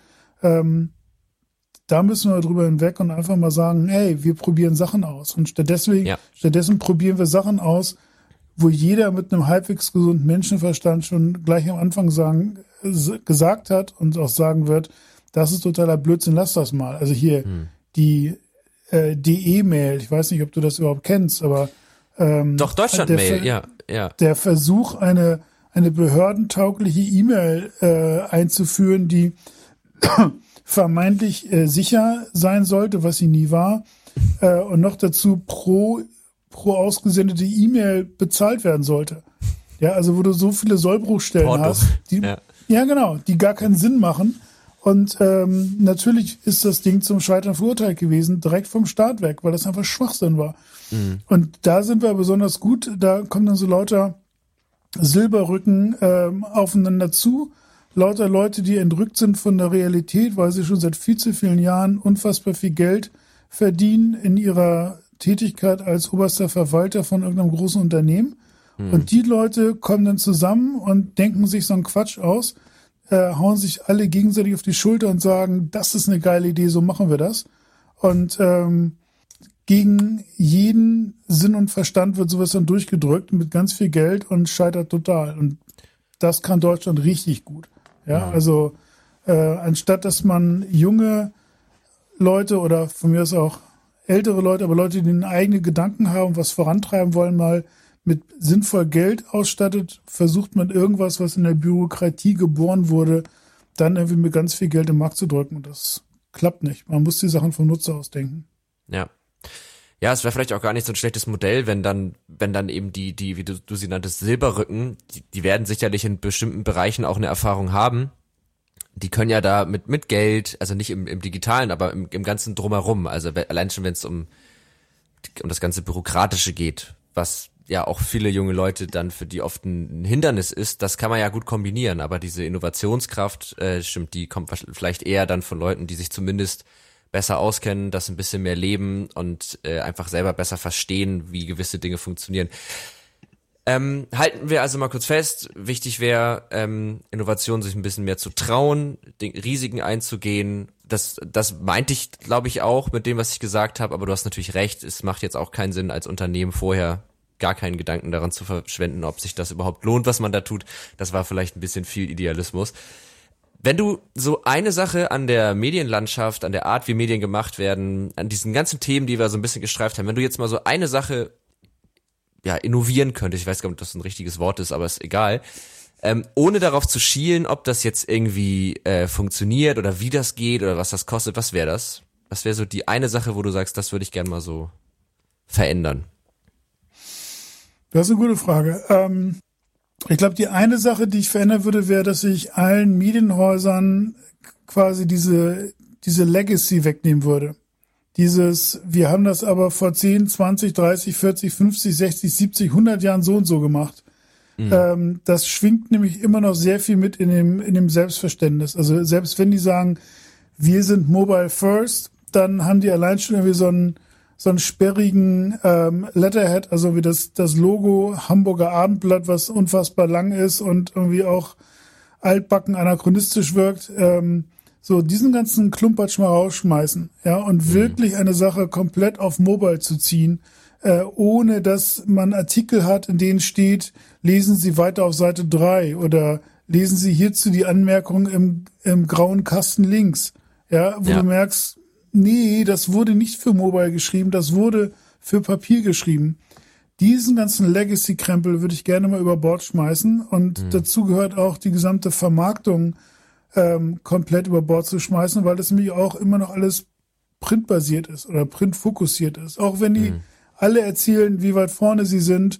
S3: Da müssen wir drüber hinweg und einfach mal sagen, hey, wir probieren Sachen aus. Und stattdessen probieren wir Sachen aus, wo jeder mit einem halbwegs gesunden Menschenverstand schon gleich am Anfang gesagt hat und auch sagen wird, das ist totaler Blödsinn, lass das mal. Also hier die DE-Mail, ich weiß nicht, ob du das überhaupt kennst, aber
S1: doch, Deutschland-Mail, ja.
S3: Der Versuch, eine behördentaugliche E-Mail einzuführen, die vermeintlich sicher sein sollte, was sie nie war, und noch dazu pro ausgesendete E-Mail bezahlt werden sollte. Ja, also wo du so viele Sollbruchstellen hast, die die gar keinen Sinn machen. Und natürlich ist das Ding zum Scheitern verurteilt gewesen, direkt vom Start weg, weil das einfach Schwachsinn war. Und da sind wir besonders gut, da kommen dann so lauter Silberrücken aufeinander zu, lauter Leute, die entrückt sind von der Realität, weil sie schon seit viel zu vielen Jahren unfassbar viel Geld verdienen in ihrer Tätigkeit als oberster Verwalter von irgendeinem großen Unternehmen. Und die Leute kommen dann zusammen und denken sich so einen Quatsch aus, hauen sich alle gegenseitig auf die Schulter und sagen, das ist eine geile Idee, so machen wir das. Und gegen jeden Sinn und Verstand wird sowas dann durchgedrückt mit ganz viel Geld und scheitert total. Und das kann Deutschland richtig gut. Ja, also anstatt dass man junge Leute oder von mir aus auch ältere Leute, aber Leute, die eigene Gedanken haben, was vorantreiben wollen, mal mit sinnvoll Geld ausstattet, versucht man irgendwas, was in der Bürokratie geboren wurde, dann irgendwie mit ganz viel Geld im Markt zu drücken. Und das klappt nicht. Man muss die Sachen vom Nutzer aus denken.
S1: Ja. Ja, es wäre vielleicht auch gar nicht so ein schlechtes Modell, wenn dann eben die, wie du sie nanntest, Silberrücken, die werden sicherlich in bestimmten Bereichen auch eine Erfahrung haben. Die können ja da mit Geld, also nicht im Digitalen, aber im ganzen Drumherum, also allein schon, wenn es um das ganze Bürokratische geht, was ja auch viele junge Leute dann für die oft ein Hindernis ist, das kann man ja gut kombinieren, aber diese Innovationskraft, stimmt, die kommt vielleicht eher dann von Leuten, die sich zumindest besser auskennen, das ein bisschen mehr leben und einfach selber besser verstehen, wie gewisse Dinge funktionieren. Halten wir also mal kurz fest, wichtig wäre, Innovation sich ein bisschen mehr zu trauen, Risiken einzugehen. Das meinte ich, glaube ich, auch mit dem, was ich gesagt habe, aber du hast natürlich recht, es macht jetzt auch keinen Sinn, als Unternehmen vorher gar keinen Gedanken daran zu verschwenden, ob sich das überhaupt lohnt, was man da tut. Das war vielleicht ein bisschen viel Idealismus. Wenn du so eine Sache an der Medienlandschaft, an der Art, wie Medien gemacht werden, an diesen ganzen Themen, die wir so ein bisschen gestreift haben, wenn du jetzt mal so eine Sache innovieren könntest, ich weiß gar nicht, ob das ein richtiges Wort ist, aber ist egal, ohne darauf zu schielen, ob das jetzt irgendwie funktioniert oder wie das geht oder was das kostet, was wäre das? Was wäre so die eine Sache, wo du sagst, das würde ich gerne mal so verändern?
S3: Das ist eine gute Frage. Ich glaube, die eine Sache, die ich verändern würde, wäre, dass ich allen Medienhäusern quasi diese Legacy wegnehmen würde. wir haben das aber vor 10, 20, 30, 40, 50, 60, 70, 100 Jahren so und so gemacht. Das schwingt nämlich immer noch sehr viel mit in dem Selbstverständnis. Also selbst wenn die sagen, wir sind mobile first, dann haben die allein schon irgendwie so einen sperrigen Letterhead, also wie das Logo Hamburger Abendblatt, was unfassbar lang ist und irgendwie auch altbacken anachronistisch wirkt. So diesen ganzen Klumpatsch mal rausschmeißen, ja, und wirklich eine Sache komplett auf Mobile zu ziehen, ohne dass man Artikel hat, in denen steht, lesen Sie weiter auf Seite 3 oder lesen Sie hierzu die Anmerkung im grauen Kasten links, ja, wo du merkst, nee, das wurde nicht für Mobile geschrieben, das wurde für Papier geschrieben. Diesen ganzen Legacy-Krempel würde ich gerne mal über Bord schmeißen und dazu gehört auch die gesamte Vermarktung komplett über Bord zu schmeißen, weil das nämlich auch immer noch alles printbasiert ist oder printfokussiert ist. Auch wenn die alle erzählen, wie weit vorne sie sind,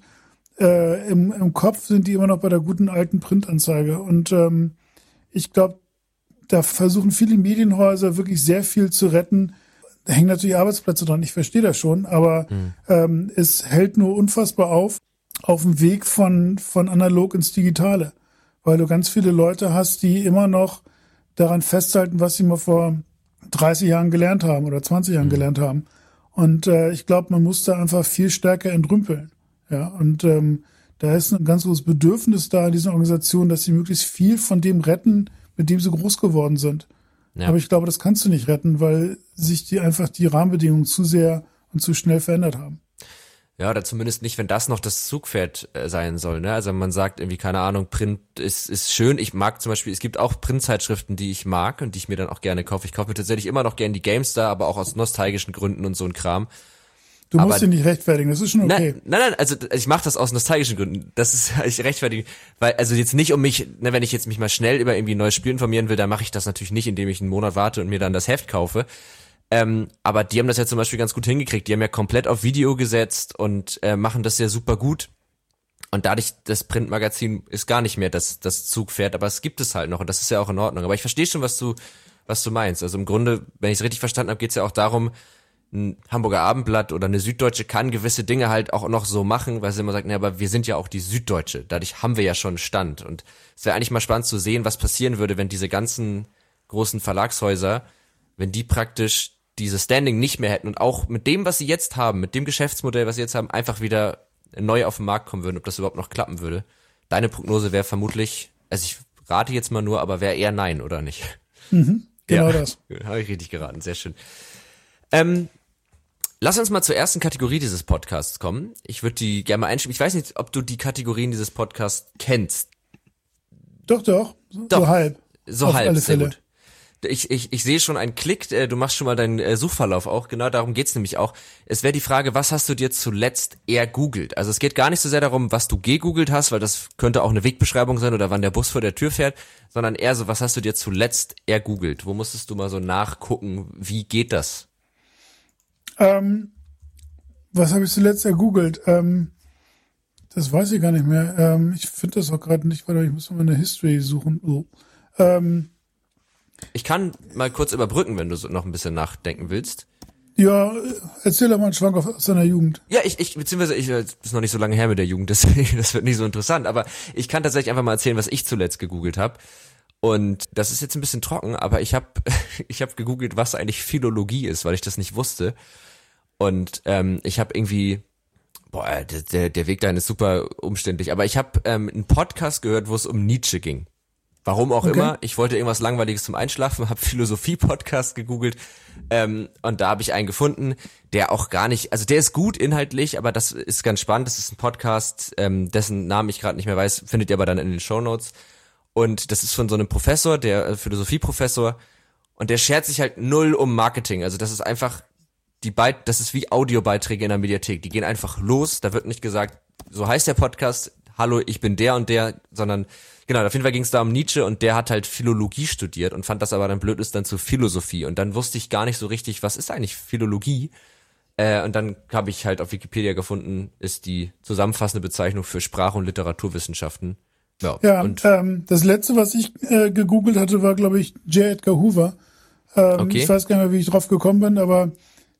S3: im Kopf sind die immer noch bei der guten alten Printanzeige. Und ich glaube, da versuchen viele Medienhäuser wirklich sehr viel zu retten. Da hängen natürlich Arbeitsplätze dran, ich verstehe das schon, aber es hält nur unfassbar auf dem Weg von analog ins Digitale. Weil du ganz viele Leute hast, die immer noch daran festhalten, was sie mal vor 30 Jahren gelernt haben oder 20 Jahren gelernt haben. Und ich glaube, man muss da einfach viel stärker entrümpeln. Ja, und da ist ein ganz großes Bedürfnis da in diesen Organisationen, dass sie möglichst viel von dem retten, mit dem sie groß geworden sind. Ja. Aber ich glaube, das kannst du nicht retten, weil sich die Rahmenbedingungen zu sehr und zu schnell verändert haben.
S1: Ja, oder zumindest nicht, wenn das noch das Zugpferd sein soll, ne? Also man sagt irgendwie, keine Ahnung, Print ist schön. Ich mag zum Beispiel, es gibt auch Printzeitschriften, die ich mag und die ich mir dann auch gerne kaufe. Ich kaufe mir tatsächlich immer noch gerne die GameStar, aber auch aus nostalgischen Gründen und so ein Kram.
S3: Du musst dich nicht rechtfertigen, das ist schon okay.
S1: Nein, also ich mache das aus nostalgischen Gründen. Das ist, ich rechtfertige, weil, also jetzt nicht um mich, ne, wenn ich jetzt mich mal schnell über irgendwie ein neues Spiel informieren will, dann mache ich das natürlich nicht, indem ich einen Monat warte und mir dann das Heft kaufe. Aber die haben das ja zum Beispiel ganz gut hingekriegt. Die haben ja komplett auf Video gesetzt und machen das ja super gut. Und dadurch, das Printmagazin ist gar nicht mehr das Zugpferd, aber es gibt es halt noch und das ist ja auch in Ordnung. Aber ich verstehe schon, was du meinst. Also im Grunde, wenn ich es richtig verstanden habe, geht es ja auch darum, ein Hamburger Abendblatt oder eine Süddeutsche kann gewisse Dinge halt auch noch so machen, weil sie immer sagt, aber wir sind ja auch die Süddeutsche. Dadurch haben wir ja schon einen Stand. Und es wäre eigentlich mal spannend zu sehen, was passieren würde, wenn diese ganzen großen Verlagshäuser, wenn die praktisch dieses Standing nicht mehr hätten und auch mit dem, was sie jetzt haben, mit dem Geschäftsmodell, was sie jetzt haben, einfach wieder neu auf den Markt kommen würden, ob das überhaupt noch klappen würde. Deine Prognose wäre vermutlich, also ich rate jetzt mal nur, aber wäre eher nein, oder nicht?
S3: Genau das.
S1: Habe ich richtig geraten, sehr schön. Lass uns mal zur ersten Kategorie dieses Podcasts kommen. Ich würde die gerne mal einschieben. Ich weiß nicht, ob du die Kategorien dieses Podcasts kennst.
S3: Doch. So halb.
S1: So halb, sehr gut. Ich sehe schon einen Klick, du machst schon mal deinen Suchverlauf auch, genau darum geht's nämlich auch. Es wäre die Frage, was hast du dir zuletzt ergoogelt? Also es geht gar nicht so sehr darum, was du gegoogelt hast, weil das könnte auch eine Wegbeschreibung sein oder wann der Bus vor der Tür fährt, sondern eher so, was hast du dir zuletzt ergoogelt? Wo musstest du mal so nachgucken, wie geht das?
S3: Was habe ich zuletzt ergoogelt? Das weiß ich gar nicht mehr. Ich finde das auch gerade nicht, weil ich muss mal eine History suchen. Oh.
S1: Ich kann mal kurz überbrücken, wenn du so noch ein bisschen nachdenken willst.
S3: Ja, erzähl doch mal einen Schwank aus deiner Jugend.
S1: Ja, beziehungsweise das ist noch nicht so lange her mit der Jugend, deswegen, das wird nicht so interessant, aber ich kann tatsächlich einfach mal erzählen, was ich zuletzt gegoogelt habe. Und das ist jetzt ein bisschen trocken, aber ich habe gegoogelt, was eigentlich Philologie ist, weil ich das nicht wusste. Und ich habe irgendwie, der Weg dahin ist super umständlich, aber ich habe einen Podcast gehört, wo es um Nietzsche ging. Warum auch immer, ich wollte irgendwas Langweiliges zum Einschlafen, habe Philosophie-Podcast gegoogelt und da habe ich einen gefunden, der auch gar nicht, also der ist gut inhaltlich, aber das ist ganz spannend, das ist ein Podcast, dessen Namen ich gerade nicht mehr weiß, findet ihr aber dann in den Shownotes und das ist von so einem Professor, der Philosophieprofessor und der schert sich halt null um Marketing, also das ist einfach, das ist wie Audiobeiträge in der Mediathek, die gehen einfach los, da wird nicht gesagt, so heißt der Podcast, hallo, ich bin der und der, sondern genau, auf jeden Fall ging es da um Nietzsche und der hat halt Philologie studiert und fand das aber dann blöd ist dann zu Philosophie und dann wusste ich gar nicht so richtig, was ist eigentlich Philologie? Und dann habe ich halt auf Wikipedia gefunden, ist die zusammenfassende Bezeichnung für Sprach- und Literaturwissenschaften.
S3: Ja, und das letzte, was ich gegoogelt hatte, war, glaube ich, J. Edgar Hoover. Okay. Ich weiß gar nicht mehr, wie ich drauf gekommen bin, aber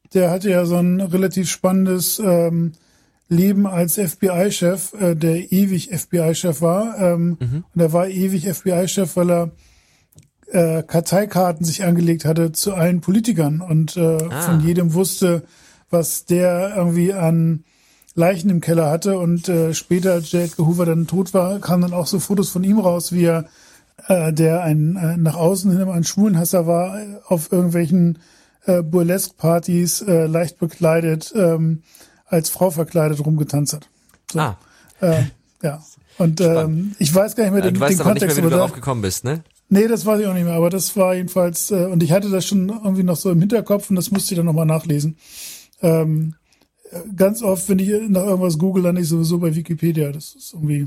S3: der hatte ja so ein relativ spannendes Leben als FBI-Chef, der ewig FBI-Chef war. Und er war ewig FBI-Chef, weil er Karteikarten sich angelegt hatte zu allen Politikern und von jedem wusste, was der irgendwie an Leichen im Keller hatte. Und später, als J. Edgar Hoover dann tot war, kamen dann auch so Fotos von ihm raus, wie er, der nach außen hin immer ein Schwulenhasser war, auf irgendwelchen Burlesque-Partys leicht bekleidet, als Frau verkleidet rumgetanzt hat. So. Ja. Und ich weiß gar nicht mehr
S1: du weißt
S3: den
S1: aber
S3: Kontext.
S1: nicht mehr, wie du darauf gekommen bist, ne?
S3: Nee, das weiß ich auch nicht mehr, aber das war jedenfalls, und ich hatte das schon irgendwie noch so im Hinterkopf und das musste ich dann nochmal nachlesen. Ganz oft, wenn ich nach irgendwas google, dann ich sowieso bei Wikipedia. Das ist irgendwie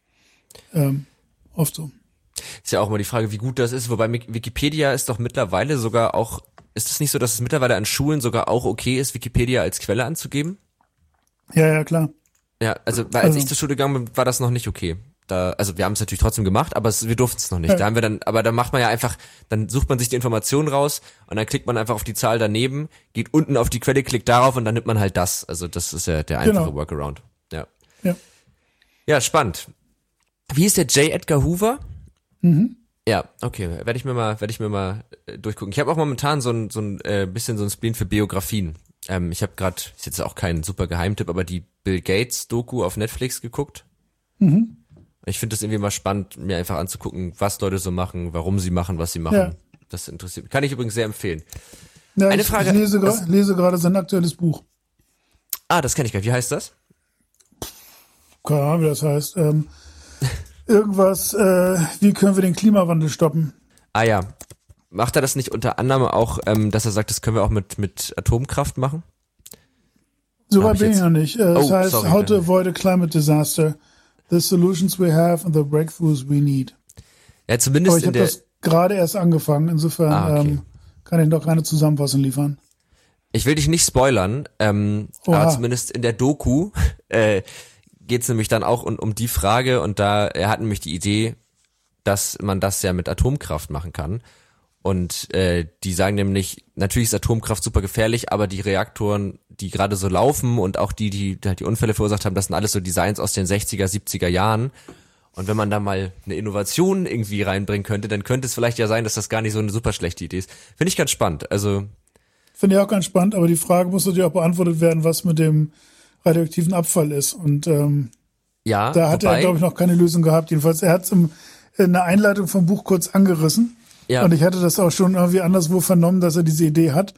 S3: oft so.
S1: Ist ja auch mal die Frage, wie gut das ist, wobei Wikipedia ist doch mittlerweile sogar auch, ist es nicht so, dass es mittlerweile an Schulen sogar auch okay ist, Wikipedia als Quelle anzugeben?
S3: Ja, klar.
S1: Ja, also als ich zur Schule gegangen bin, war das noch nicht okay. Also wir haben es natürlich trotzdem gemacht, aber wir durften es noch nicht.
S3: Ja.
S1: Da haben wir aber dann macht man ja einfach, dann sucht man sich die Informationen raus und dann klickt man einfach auf die Zahl daneben, geht unten auf die Quelle, klickt darauf und dann nimmt man halt das. Also das ist ja der einfache Workaround. Ja. Ja, spannend. Wie ist der J. Edgar Hoover? Ja, okay, werde ich mir mal durchgucken. Ich habe auch momentan so ein bisschen so ein Spleen für Biografien. Ich habe gerade, ist jetzt auch kein super Geheimtipp, aber die Bill Gates Doku auf Netflix geguckt. Ich finde das irgendwie mal spannend, mir einfach anzugucken, was Leute so machen, warum sie machen, was sie machen. Ja. Das interessiert mich. Kann ich übrigens sehr empfehlen.
S3: Ja, Eine Frage. Ich lese gerade sein aktuelles Buch.
S1: Das kenne ich gar nicht. Wie heißt das?
S3: Keine Ahnung, wie das heißt. Irgendwas, wie können wir den Klimawandel stoppen?
S1: Ja. Macht er das nicht unter anderem auch, dass er sagt, das können wir auch mit Atomkraft machen?
S3: Soweit bin ich noch nicht. Das heißt, How to avoid a climate disaster. The solutions we have and the breakthroughs we need.
S1: Ja, zumindest.
S3: Aber ich habe das gerade erst angefangen, insofern kann ich noch keine Zusammenfassung liefern.
S1: Ich will dich nicht spoilern, aber zumindest in der Doku geht es nämlich dann auch um die Frage, und er hat nämlich die Idee, dass man das ja mit Atomkraft machen kann. Und die sagen nämlich, natürlich ist Atomkraft super gefährlich, aber die Reaktoren, die gerade so laufen und auch die halt die Unfälle verursacht haben, das sind alles so Designs aus den 60er, 70er Jahren. Und wenn man da mal eine Innovation irgendwie reinbringen könnte, dann könnte es vielleicht ja sein, dass das gar nicht so eine super schlechte Idee ist. Finde ich ganz spannend. Also
S3: finde ich auch ganz spannend, aber die Frage muss natürlich auch beantwortet werden, was mit dem radioaktiven Abfall ist. Und da hat er, glaube ich, noch keine Lösung gehabt. Jedenfalls, er hat es in der Einleitung vom Buch kurz angerissen. Ja. Und ich hatte das auch schon irgendwie anderswo vernommen, dass er diese Idee hat.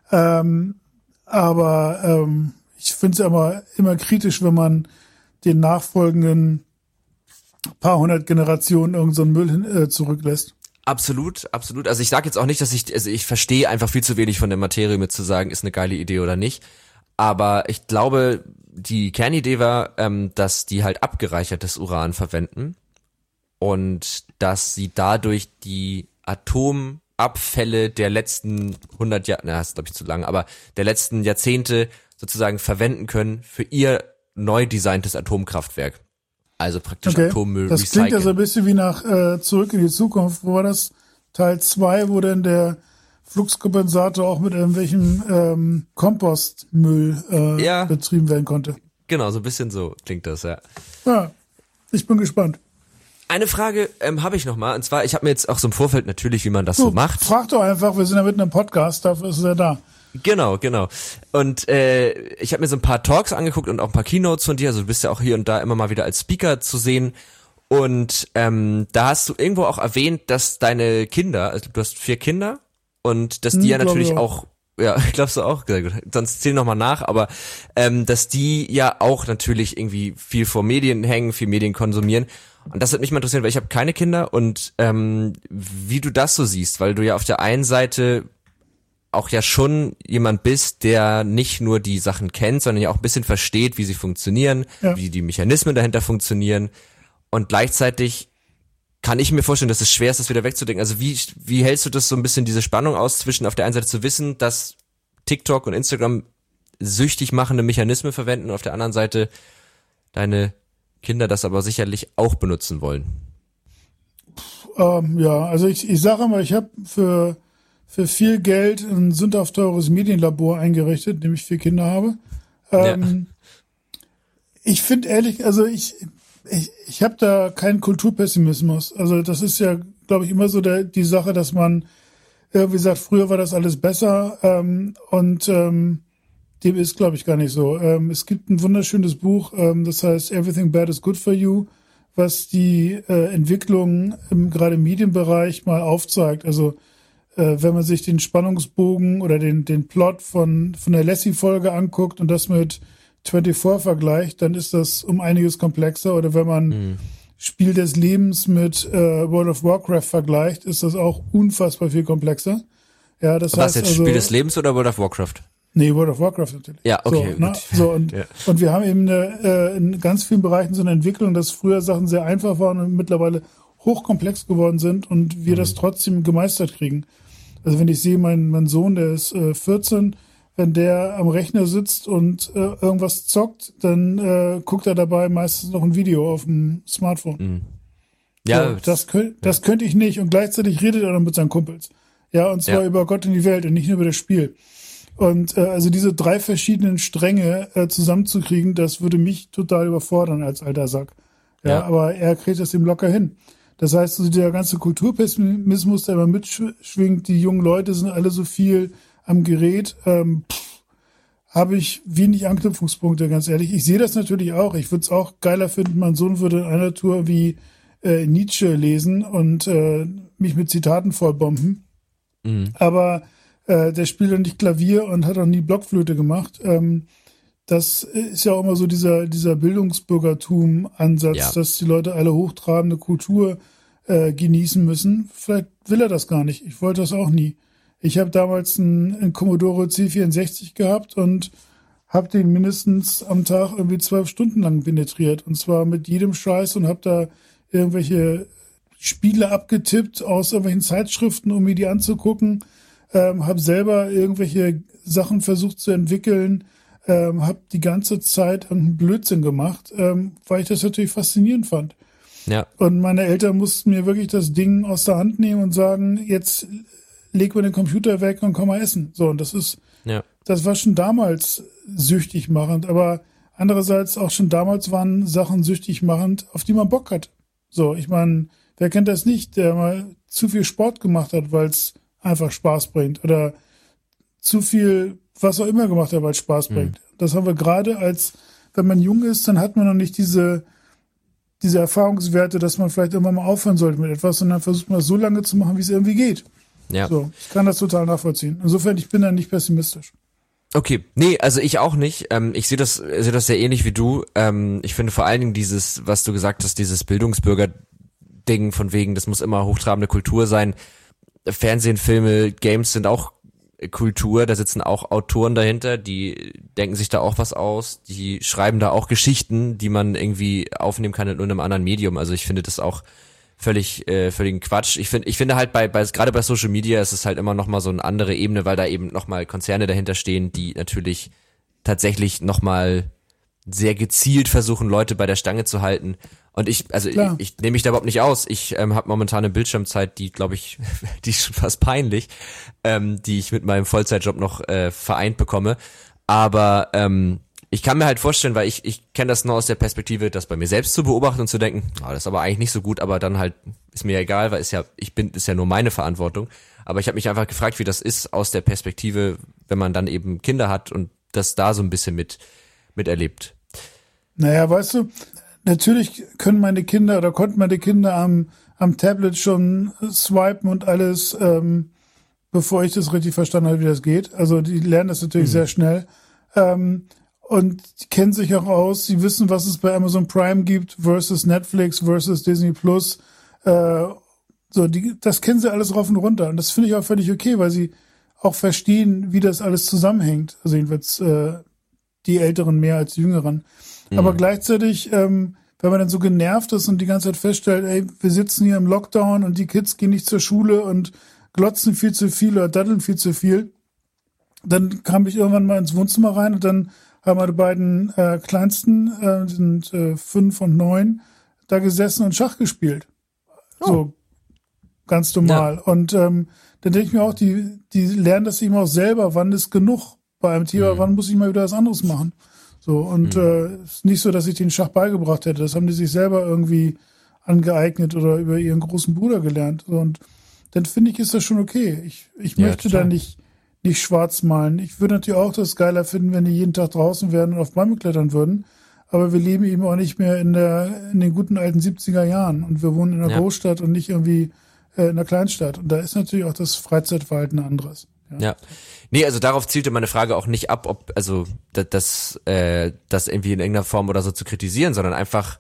S3: Aber ich finde es ja immer kritisch, wenn man den nachfolgenden paar hundert Generationen irgend so einen Müll zurücklässt.
S1: Absolut. Also ich sage jetzt auch nicht, dass ich verstehe einfach viel zu wenig von der Materie, mit zu sagen, ist eine geile Idee oder nicht. Aber ich glaube, die Kernidee war, dass die halt abgereichertes Uran verwenden und dass sie dadurch die Atomabfälle der letzten 100 Jahre, das ist glaube ich zu lang, aber der letzten Jahrzehnte sozusagen verwenden können für ihr neu designtes Atomkraftwerk. Also praktisch Atommüll recyceln.
S3: Das klingt ja so ein bisschen wie nach Zurück in die Zukunft. Wo war das? Teil 2, wo denn der Fluxkompensator auch mit irgendwelchem Kompostmüll betrieben werden konnte.
S1: Genau, so ein bisschen so klingt das, ja.
S3: Ja, ich bin gespannt.
S1: Eine Frage habe ich noch mal, und zwar, ich habe mir jetzt auch so im Vorfeld natürlich, wie man das so macht.
S3: Frag doch einfach, wir sind ja mitten im Podcast, dafür ist er da.
S1: Genau. Und ich habe mir so ein paar Talks angeguckt und auch ein paar Keynotes von dir, also du bist ja auch hier und da immer mal wieder als Speaker zu sehen. Und da hast du irgendwo auch erwähnt, dass deine Kinder, also du hast 4 Kinder, und dass die ja natürlich auch, ja, glaubst du auch? Sehr gut. Sonst zähl noch mal nach, aber dass die ja auch natürlich irgendwie viel vor Medien hängen, viel Medien konsumieren. Und das würde mich mal interessieren, weil ich habe keine Kinder, und wie du das so siehst, weil du ja auf der einen Seite auch ja schon jemand bist, der nicht nur die Sachen kennt, sondern ja auch ein bisschen versteht, wie sie funktionieren, wie die Mechanismen dahinter funktionieren, und gleichzeitig kann ich mir vorstellen, dass es schwer ist, das wieder wegzudenken. Also wie hältst du das so ein bisschen, diese Spannung aus zwischen auf der einen Seite zu wissen, dass TikTok und Instagram süchtig machende Mechanismen verwenden, und auf der anderen Seite deine Kinder das aber sicherlich auch benutzen wollen?
S3: Also ich sage mal, ich habe für für viel Geld ein sündhaft teures Medienlabor eingerichtet, in dem ich 4 Kinder habe. Ich finde ehrlich, also ich habe da keinen Kulturpessimismus. Also das ist ja, glaube ich, immer so die Sache, dass man irgendwie sagt, früher war das alles besser dem ist, glaube ich, gar nicht so. Es gibt ein wunderschönes Buch, das heißt Everything Bad is Good for You, was die Entwicklung gerade im Medienbereich mal aufzeigt. Also wenn man sich den Spannungsbogen oder den Plot von der Lassie-Folge anguckt und das mit 24 vergleicht, dann ist das um einiges komplexer. Oder wenn man Spiel des Lebens mit World of Warcraft vergleicht, ist das auch unfassbar viel komplexer. Ja, das
S1: Was
S3: heißt
S1: jetzt,
S3: also,
S1: Spiel des Lebens oder World of Warcraft?
S3: Nee, World of Warcraft natürlich.
S1: Ja, okay.
S3: Und wir haben eben in ganz vielen Bereichen so eine Entwicklung, dass früher Sachen sehr einfach waren und mittlerweile hochkomplex geworden sind und wir das trotzdem gemeistert kriegen. Also wenn ich sehe, mein Sohn, der ist 14, wenn der am Rechner sitzt und irgendwas zockt, dann guckt er dabei meistens noch ein Video auf dem Smartphone.
S1: Ja,
S3: so, das könnte ich nicht und gleichzeitig redet er dann mit seinen Kumpels. Ja, und zwar über Gott und die Welt und nicht nur über das Spiel. Und also diese 3 verschiedenen Stränge zusammenzukriegen, das würde mich total überfordern als alter Sack. Ja, aber er kriegt das eben locker hin. Das heißt, also der ganze Kulturpessimismus, der immer mitschwingt, die jungen Leute sind alle so viel am Gerät, habe ich wenig Anknüpfungspunkte, ganz ehrlich. Ich sehe das natürlich auch. Ich würde es auch geiler finden, mein Sohn würde in einer Tour wie Nietzsche lesen und mich mit Zitaten vollbomben. Aber der spielt ja nicht Klavier und hat auch nie Blockflöte gemacht. Das ist ja auch immer so dieser Bildungsbürgertum-Ansatz, dass die Leute alle hochtrabende Kultur genießen müssen. Vielleicht will er das gar nicht. Ich wollte das auch nie. Ich habe damals einen Commodore C64 gehabt und habe den mindestens am Tag irgendwie 12 Stunden lang penetriert. Und zwar mit jedem Scheiß und habe da irgendwelche Spiele abgetippt aus irgendwelchen Zeitschriften, um mir die anzugucken. Habe selber irgendwelche Sachen versucht zu entwickeln, habe die ganze Zeit einen Blödsinn gemacht, weil ich das natürlich faszinierend fand.
S1: Ja.
S3: Und meine Eltern mussten mir wirklich das Ding aus der Hand nehmen und sagen, jetzt leg mal den Computer weg und komm mal essen. So, und das war schon damals süchtig machend, aber andererseits auch schon damals waren Sachen süchtig machend, auf die man Bock hat. So, ich meine, wer kennt das nicht, der mal zu viel Sport gemacht hat, weil es einfach Spaß bringt oder zu viel, was auch immer gemacht hat, weil es Spaß bringt. Das haben wir gerade wenn man jung ist, dann hat man noch nicht diese Erfahrungswerte, dass man vielleicht irgendwann mal aufhören sollte mit etwas, sondern versucht man es so lange zu machen, wie es irgendwie geht.
S1: Ja.
S3: So, ich kann das total nachvollziehen. Insofern, ich bin da nicht pessimistisch.
S1: Okay, nee, also ich auch nicht. Ich sehe das sehr ähnlich wie du. Ich finde vor allen Dingen dieses, was du gesagt hast, dieses Bildungsbürger-Ding von wegen, das muss immer hochtrabende Kultur sein. Fernsehen, Filme, Games sind auch Kultur, da sitzen auch Autoren dahinter, die denken sich da auch was aus, die schreiben da auch Geschichten, die man irgendwie aufnehmen kann in einem anderen Medium. Also ich finde das auch völligen Quatsch. Ich finde halt gerade bei Social Media ist es halt immer noch mal so eine andere Ebene, weil da eben noch mal Konzerne dahinter stehen, die natürlich tatsächlich noch mal sehr gezielt versuchen, Leute bei der Stange zu halten. Und ich nehme mich da überhaupt nicht aus. Ich habe momentan eine Bildschirmzeit, die, glaube ich, die ist schon fast peinlich, die ich mit meinem Vollzeitjob noch vereint bekomme. Aber ich kann mir halt vorstellen, weil ich kenne das nur aus der Perspektive, das bei mir selbst zu beobachten und zu denken, das ist aber eigentlich nicht so gut, aber dann halt ist mir egal, weil ist ja nur meine Verantwortung. Aber ich habe mich einfach gefragt, wie das ist aus der Perspektive, wenn man dann eben Kinder hat und das da so ein bisschen miterlebt.
S3: Naja, weißt du, natürlich konnten meine Kinder am Tablet schon swipen und alles, bevor ich das richtig verstanden habe, wie das geht. Also die lernen das natürlich sehr schnell. Und die kennen sich auch aus. Sie wissen, was es bei Amazon Prime gibt versus Netflix versus Disney Plus. Das kennen sie alles rauf und runter. Und das finde ich auch völlig okay, weil sie auch verstehen, wie das alles zusammenhängt. Also jedenfalls die Älteren mehr als die Jüngeren. Aber gleichzeitig, wenn man dann so genervt ist und die ganze Zeit feststellt, ey, wir sitzen hier im Lockdown und die Kids gehen nicht zur Schule und glotzen viel zu viel oder daddeln viel zu viel, dann kam ich irgendwann mal ins Wohnzimmer rein und dann haben meine beiden Kleinsten, die sind 5 und 9, da gesessen und Schach gespielt. So ganz normal. Ja. Und dann denke ich mir auch, die lernen das eben auch selber, wann ist genug bei einem Thema, wann muss ich mal wieder was anderes machen. So, und ist nicht so, dass ich den Schach beigebracht hätte. Das haben die sich selber irgendwie angeeignet oder über ihren großen Bruder gelernt. So, und dann finde ich, ist das schon okay. Ich möchte da nicht schwarz malen. Ich würde natürlich auch das geiler finden, wenn die jeden Tag draußen wären und auf Bäume klettern würden. Aber wir leben eben auch nicht mehr in den guten alten 70er Jahren. Und wir wohnen in einer Großstadt und nicht irgendwie in einer Kleinstadt. Und da ist natürlich auch das Freizeitverhalten anderes.
S1: Ja. Nee, also darauf zielte meine Frage auch nicht ab, ob, also, das irgendwie in irgendeiner Form oder so zu kritisieren, sondern einfach,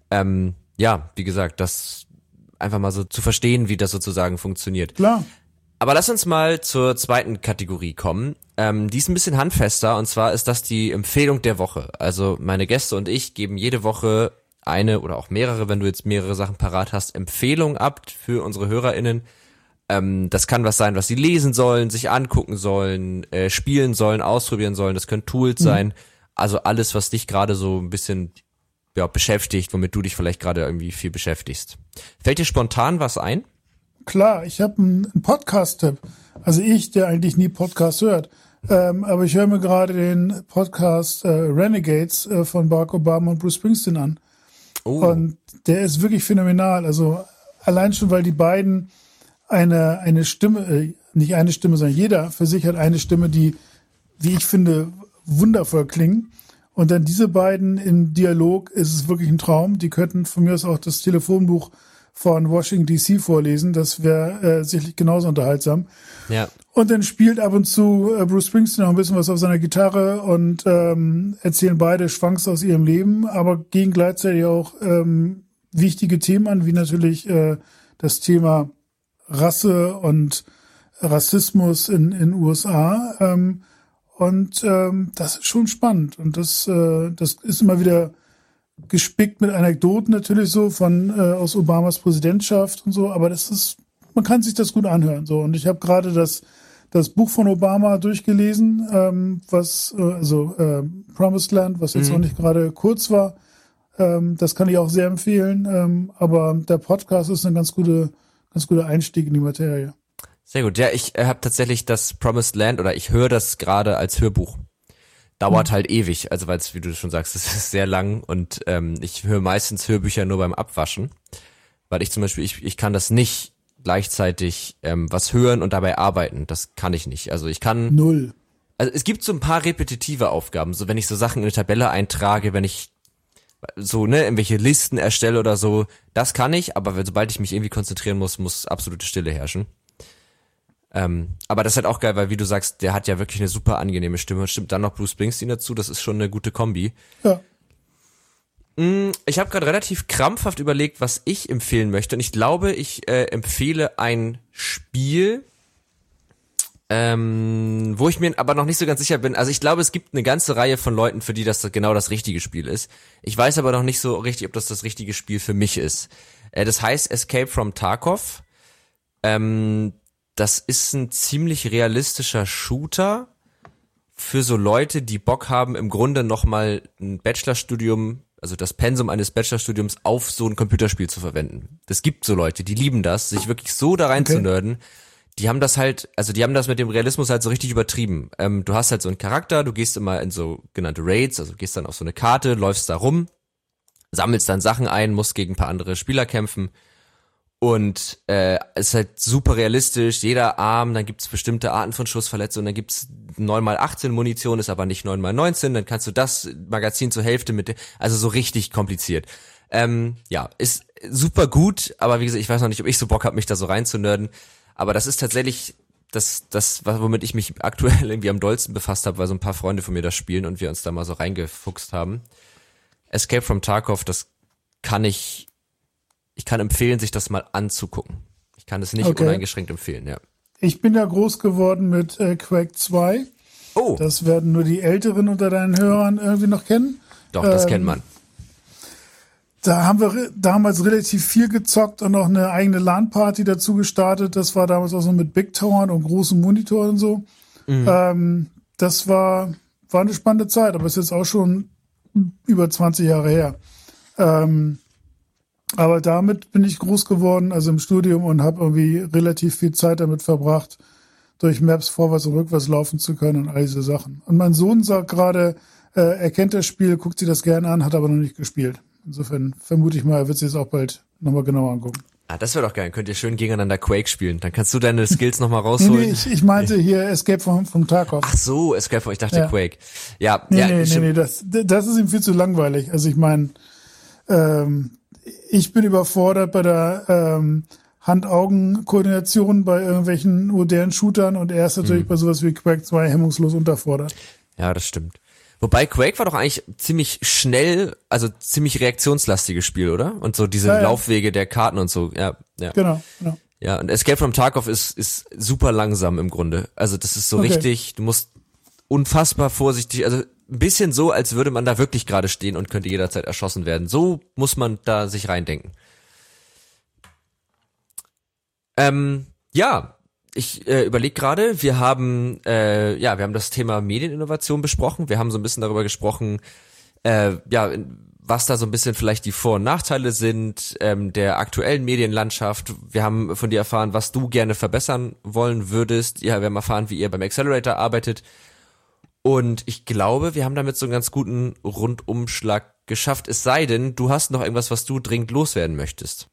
S1: wie gesagt, das einfach mal so zu verstehen, wie das sozusagen funktioniert.
S3: Klar.
S1: Aber lass uns mal zur zweiten Kategorie kommen. Die ist ein bisschen handfester, und zwar ist das die Empfehlung der Woche. Also meine Gäste und ich geben jede Woche eine oder auch mehrere, wenn du jetzt mehrere Sachen parat hast, Empfehlung ab für unsere HörerInnen. Das kann was sein, was sie lesen sollen, sich angucken sollen, spielen sollen, ausprobieren sollen. Das können Tools sein. Also alles, was dich gerade so ein bisschen beschäftigt, womit du dich vielleicht gerade irgendwie viel beschäftigst. Fällt dir spontan was ein?
S3: Klar, ich habe einen Podcast-Tipp. Also der eigentlich nie Podcast hört. Aber ich höre mir gerade den Podcast Renegades von Barack Obama und Bruce Springsteen an. Oh. Und der ist wirklich phänomenal. Also allein schon, weil die beiden eine Stimme, nicht eine Stimme, sondern jeder für sich hat eine Stimme, die, wie ich finde, wundervoll klingen. Und dann diese beiden im Dialog ist es wirklich ein Traum. Die könnten von mir aus auch das Telefonbuch von Washington DC vorlesen. Das wäre sicherlich genauso unterhaltsam.
S1: Ja.
S3: Und dann spielt ab und zu Bruce Springsteen noch ein bisschen was auf seiner Gitarre und erzählen beide Schwanks aus ihrem Leben, aber gehen gleichzeitig auch wichtige Themen an, wie natürlich das Thema Rasse und Rassismus in USA. Das ist schon spannend. Und das ist immer wieder gespickt mit Anekdoten natürlich so aus Obamas Präsidentschaft und so, aber man kann sich das gut anhören. So. Und ich habe gerade das Buch von Obama durchgelesen, Promised Land, was jetzt auch nicht gerade kurz war. Das kann ich auch sehr empfehlen. Aber der Podcast ist ein ganz guter Einstieg in die Materie.
S1: Sehr gut. Ja, ich habe tatsächlich das Promised Land, oder ich höre das gerade als Hörbuch. Dauert halt ewig, also weil es, wie du schon sagst, es ist sehr lang, und ich höre meistens Hörbücher nur beim Abwaschen, weil ich zum Beispiel, ich kann das nicht gleichzeitig was hören und dabei arbeiten. Das kann ich nicht. Also ich kann...
S3: Null.
S1: Also es gibt so ein paar repetitive Aufgaben, so wenn ich so Sachen in eine Tabelle eintrage, wenn ich so, irgendwelche Listen erstelle oder so, das kann ich, aber sobald ich mich irgendwie konzentrieren muss absolute Stille herrschen. Aber das ist halt auch geil, weil wie du sagst, der hat ja wirklich eine super angenehme Stimme. Stimmt dann noch Bruce Springsteen dazu, das ist schon eine gute Kombi.
S3: Ja.
S1: Ich habe gerade relativ krampfhaft überlegt, was ich empfehlen möchte, und ich glaube, ich empfehle ein Spiel, wo ich mir aber noch nicht so ganz sicher bin. Also ich glaube, es gibt eine ganze Reihe von Leuten, für die das genau das richtige Spiel ist. Ich weiß aber noch nicht so richtig, ob das richtige Spiel für mich ist. Das heißt Escape from Tarkov. Das ist ein ziemlich realistischer Shooter für so Leute, die Bock haben, im Grunde nochmal ein Bachelorstudium, also das Pensum eines Bachelorstudiums auf so ein Computerspiel zu verwenden. Es gibt so Leute, die lieben das, sich wirklich so da rein zu nerden. Die haben das mit dem Realismus halt so richtig übertrieben. Du hast halt so einen Charakter, du gehst immer in so genannte Raids, also gehst dann auf so eine Karte, läufst da rum, sammelst dann Sachen ein, musst gegen ein paar andere Spieler kämpfen. Und ist halt super realistisch, jeder Arm, dann gibt's bestimmte Arten von Schussverletzungen, dann gibt's 9x18 Munition, ist aber nicht 9x19, dann kannst du das Magazin zur Hälfte also so richtig kompliziert. Ist super gut, aber wie gesagt, ich weiß noch nicht, ob ich so Bock habe, mich da so reinzunörden. Aber das ist tatsächlich das, womit ich mich aktuell irgendwie am dollsten befasst habe, weil so ein paar Freunde von mir das spielen und wir uns da mal so reingefuchst haben. Escape from Tarkov, das kann ich kann empfehlen, sich das mal anzugucken. Ich kann es nicht uneingeschränkt empfehlen, ja.
S3: Ich bin ja groß geworden mit Quake 2.
S1: Oh.
S3: Das werden nur die Älteren unter deinen Hörern irgendwie noch kennen.
S1: Doch, das kennt man.
S3: Da haben wir damals relativ viel gezockt und auch eine eigene LAN-Party dazu gestartet. Das war damals auch so mit Big Towern und großen Monitoren und so. Mhm. Das war eine spannende Zeit, aber ist jetzt auch schon über 20 Jahre her. Aber damit bin ich groß geworden, also im Studium, und habe irgendwie relativ viel Zeit damit verbracht, durch Maps vorwärts und rückwärts laufen zu können und all diese Sachen. Und mein Sohn sagt gerade, er kennt das Spiel, guckt sich das gerne an, hat aber noch nicht gespielt. Insofern vermute ich mal, er wird sich das auch bald nochmal genauer angucken.
S1: Ah, das wäre doch geil. Könnt ihr schön gegeneinander Quake spielen. Dann kannst du deine Skills nochmal rausholen.
S3: Nee, ich meinte hier Escape vom Tarkov.
S1: Ach so, Escape from, ich dachte Quake. Ja,
S3: Nee, das ist ihm viel zu langweilig. Also ich meine, ich bin überfordert bei der Hand-Augen-Koordination bei irgendwelchen modernen Shootern und er ist natürlich bei sowas wie Quake 2 hemmungslos unterfordert.
S1: Ja, das stimmt. Wobei Quake war doch eigentlich ziemlich schnell, also ziemlich reaktionslastiges Spiel, oder? Und so diese Laufwege der Karten und so, ja.
S3: Genau.
S1: Ja, und Escape from Tarkov ist super langsam im Grunde. Also das ist so richtig, du musst unfassbar vorsichtig, also ein bisschen so, als würde man da wirklich gerade stehen und könnte jederzeit erschossen werden. So muss man da sich reindenken. Ja, ich überlege gerade, wir haben das Thema Medieninnovation besprochen. Wir haben so ein bisschen darüber gesprochen, was da so ein bisschen vielleicht die Vor- und Nachteile sind der aktuellen Medienlandschaft. Wir haben von dir erfahren, was du gerne verbessern wollen würdest. Ja, wir haben erfahren, wie ihr beim Accelerator arbeitet. Und ich glaube, wir haben damit so einen ganz guten Rundumschlag geschafft. Es sei denn, du hast noch irgendwas, was du dringend loswerden möchtest.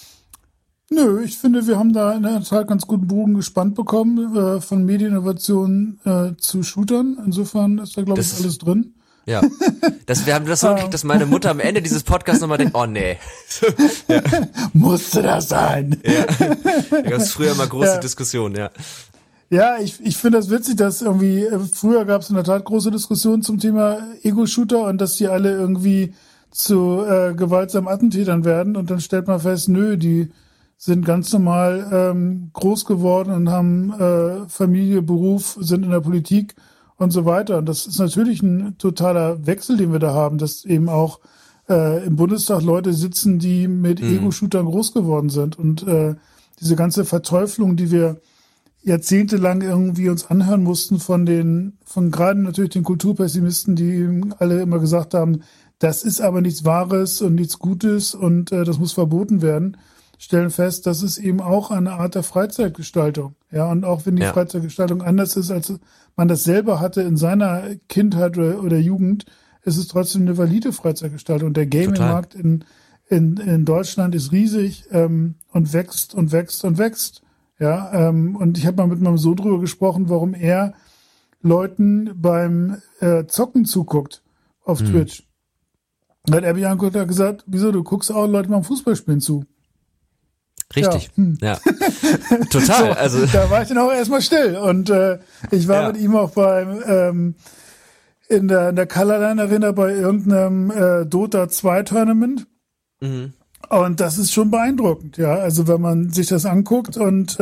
S3: Nö, ich finde, wir haben da in der Tat ganz guten Bogen gespannt bekommen, von Medieninnovation zu Shootern. Insofern ist da, glaube ich, alles drin.
S1: Ja, wir haben das so gekriegt, dass meine Mutter am Ende dieses Podcasts nochmal denkt, oh nee.
S3: Ja. Musste das sein?
S1: Ja, da gab es früher mal große Diskussionen, ja.
S3: Ja, ich finde das witzig, dass irgendwie, früher gab es in der Tat große Diskussionen zum Thema Ego-Shooter und dass die alle irgendwie zu gewaltsamen Attentätern werden und dann stellt man fest, nö, die sind ganz normal groß geworden und haben Familie, Beruf, sind in der Politik und so weiter. Und das ist natürlich ein totaler Wechsel, den wir da haben, dass eben auch im Bundestag Leute sitzen, die mit Ego-Shootern groß geworden sind. Und diese ganze Verteuflung, die wir jahrzehntelang irgendwie uns anhören mussten von gerade natürlich den Kulturpessimisten, die alle immer gesagt haben, das ist aber nichts Wahres und nichts Gutes und das muss verboten werden, stellen fest, das ist eben auch eine Art der Freizeitgestaltung. Ja, und auch wenn die Freizeitgestaltung anders ist, als man das selber hatte in seiner Kindheit oder Jugend, ist es trotzdem eine valide Freizeitgestaltung. Der Gaming-Markt in Deutschland ist riesig und wächst und wächst und wächst. Ja, und ich habe mal mit meinem Sohn drüber gesprochen, warum er Leuten beim Zocken zuguckt auf Twitch. Dann hat er mich angeguckt und hat gesagt, wieso, du guckst auch Leute beim Fußballspielen zu.
S1: Richtig, ja. Total.
S3: So,
S1: also
S3: da war ich dann auch erstmal still. Und ich war mit ihm auch beim in der Colorline Arena bei irgendeinem Dota 2 Tournament. Mhm. Und das ist schon beeindruckend, ja. Also wenn man sich das anguckt und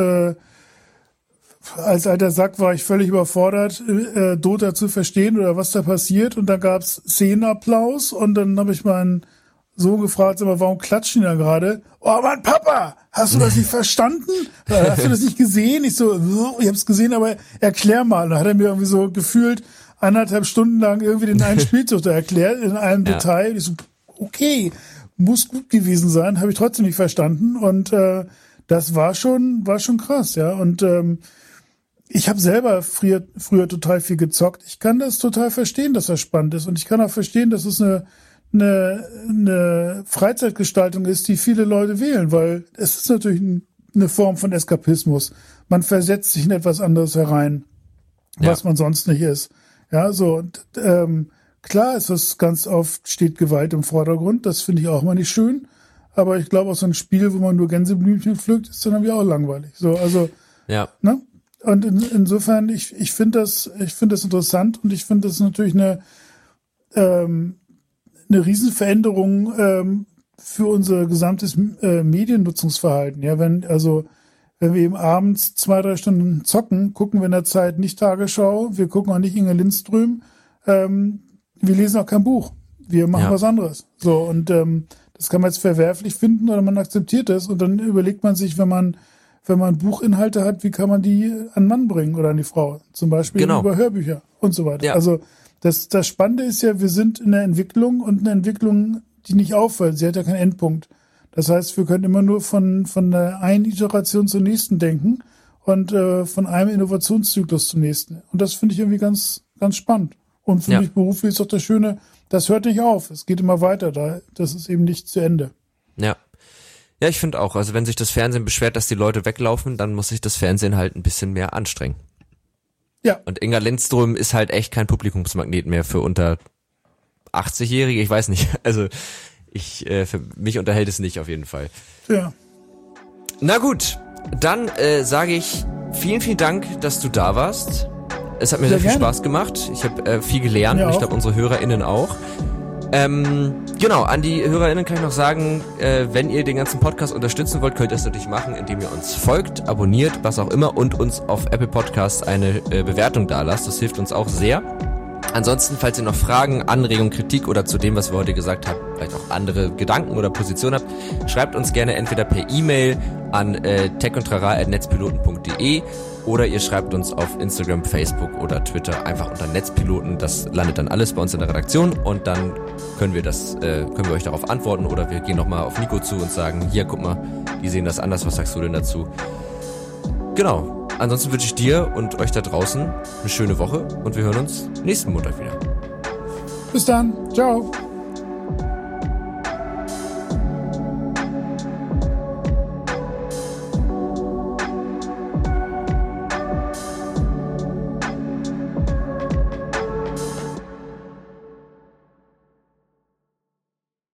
S3: als alter Sack war ich völlig überfordert, Dota zu verstehen oder was da passiert. Und dann gab's Szenenapplaus und dann habe ich meinen Sohn gefragt, aber warum klatschen die da gerade? Oh Mann, Papa, hast du das nicht verstanden? Hast du das nicht gesehen? Ich so, ich hab's gesehen, aber erklär mal. Und dann hat er mir irgendwie so gefühlt 1,5 Stunden lang irgendwie den einen Spielzug da erklärt, in einem Detail. Und ich so, okay, muss gut gewesen sein, habe ich trotzdem nicht verstanden. Und das war schon krass, ja. Und ich habe selber früher total viel gezockt. Ich kann das total verstehen, dass das spannend ist. Und ich kann auch verstehen, dass es eine Freizeitgestaltung ist, die viele Leute wählen, weil es ist natürlich eine Form von Eskapismus. Man versetzt sich in etwas anderes herein, was man sonst nicht ist. Ja, so, und, klar ist es ganz oft, steht Gewalt im Vordergrund. Das finde ich auch mal nicht schön. Aber ich glaube, auch so ein Spiel, wo man nur Gänseblümchen pflückt, ist dann irgendwie auch langweilig. So, also, ne? Und insofern, ich finde das interessant und ich finde das natürlich eine Riesenveränderung für unser gesamtes Mediennutzungsverhalten. Ja, wenn wir eben abends 2-3 Stunden zocken, gucken wir in der Zeit nicht Tagesschau, wir gucken auch nicht Inge Lindström, wir lesen auch kein Buch. Wir machen was anderes. So, und das kann man jetzt verwerflich finden oder man akzeptiert das und dann überlegt man sich, wenn man Buchinhalte hat, wie kann man die an Mann bringen oder an die Frau? Zum Beispiel über Hörbücher und so weiter. Ja. Also das Spannende ist ja, wir sind in der Entwicklung und eine Entwicklung, die nicht aufhört. Sie hat ja keinen Endpunkt. Das heißt, wir können immer nur von der einen Iteration zur nächsten denken und von einem Innovationszyklus zum nächsten. Und das finde ich irgendwie ganz, ganz spannend. Und für mich beruflich ist doch das Schöne, das hört nicht auf. Es geht immer weiter. Das ist eben nicht zu Ende.
S1: Ja. Ja, ich finde auch. Also wenn sich das Fernsehen beschwert, dass die Leute weglaufen, dann muss sich das Fernsehen halt ein bisschen mehr anstrengen.
S3: Ja.
S1: Und Inga Lindström ist halt echt kein Publikumsmagnet mehr für unter 80-Jährige. Ich weiß nicht. Also für mich unterhält es nicht auf jeden Fall.
S3: Ja.
S1: Na gut, dann sage ich vielen, vielen Dank, dass du da warst. Es hat mir sehr viel Spaß gemacht. Ich habe viel gelernt und ich glaube unsere HörerInnen auch. Genau, an die HörerInnen kann ich noch sagen, wenn ihr den ganzen Podcast unterstützen wollt, könnt ihr es natürlich machen, indem ihr uns folgt, abonniert, was auch immer und uns auf Apple Podcasts eine Bewertung dalasst. Das hilft uns auch sehr. Ansonsten, falls ihr noch Fragen, Anregungen, Kritik oder zu dem, was wir heute gesagt haben, vielleicht auch andere Gedanken oder Positionen habt, schreibt uns gerne entweder per E-Mail an techundtrara@netzpiloten.de oder ihr schreibt uns auf Instagram, Facebook oder Twitter einfach unter Netzpiloten. Das landet dann alles bei uns in der Redaktion und dann können wir euch darauf antworten oder wir gehen nochmal auf Nico zu und sagen, hier, guck mal, die sehen das anders, was sagst du denn dazu? Genau. Ansonsten wünsche ich dir und euch da draußen eine schöne Woche und wir hören uns nächsten Montag wieder.
S3: Bis dann. Ciao.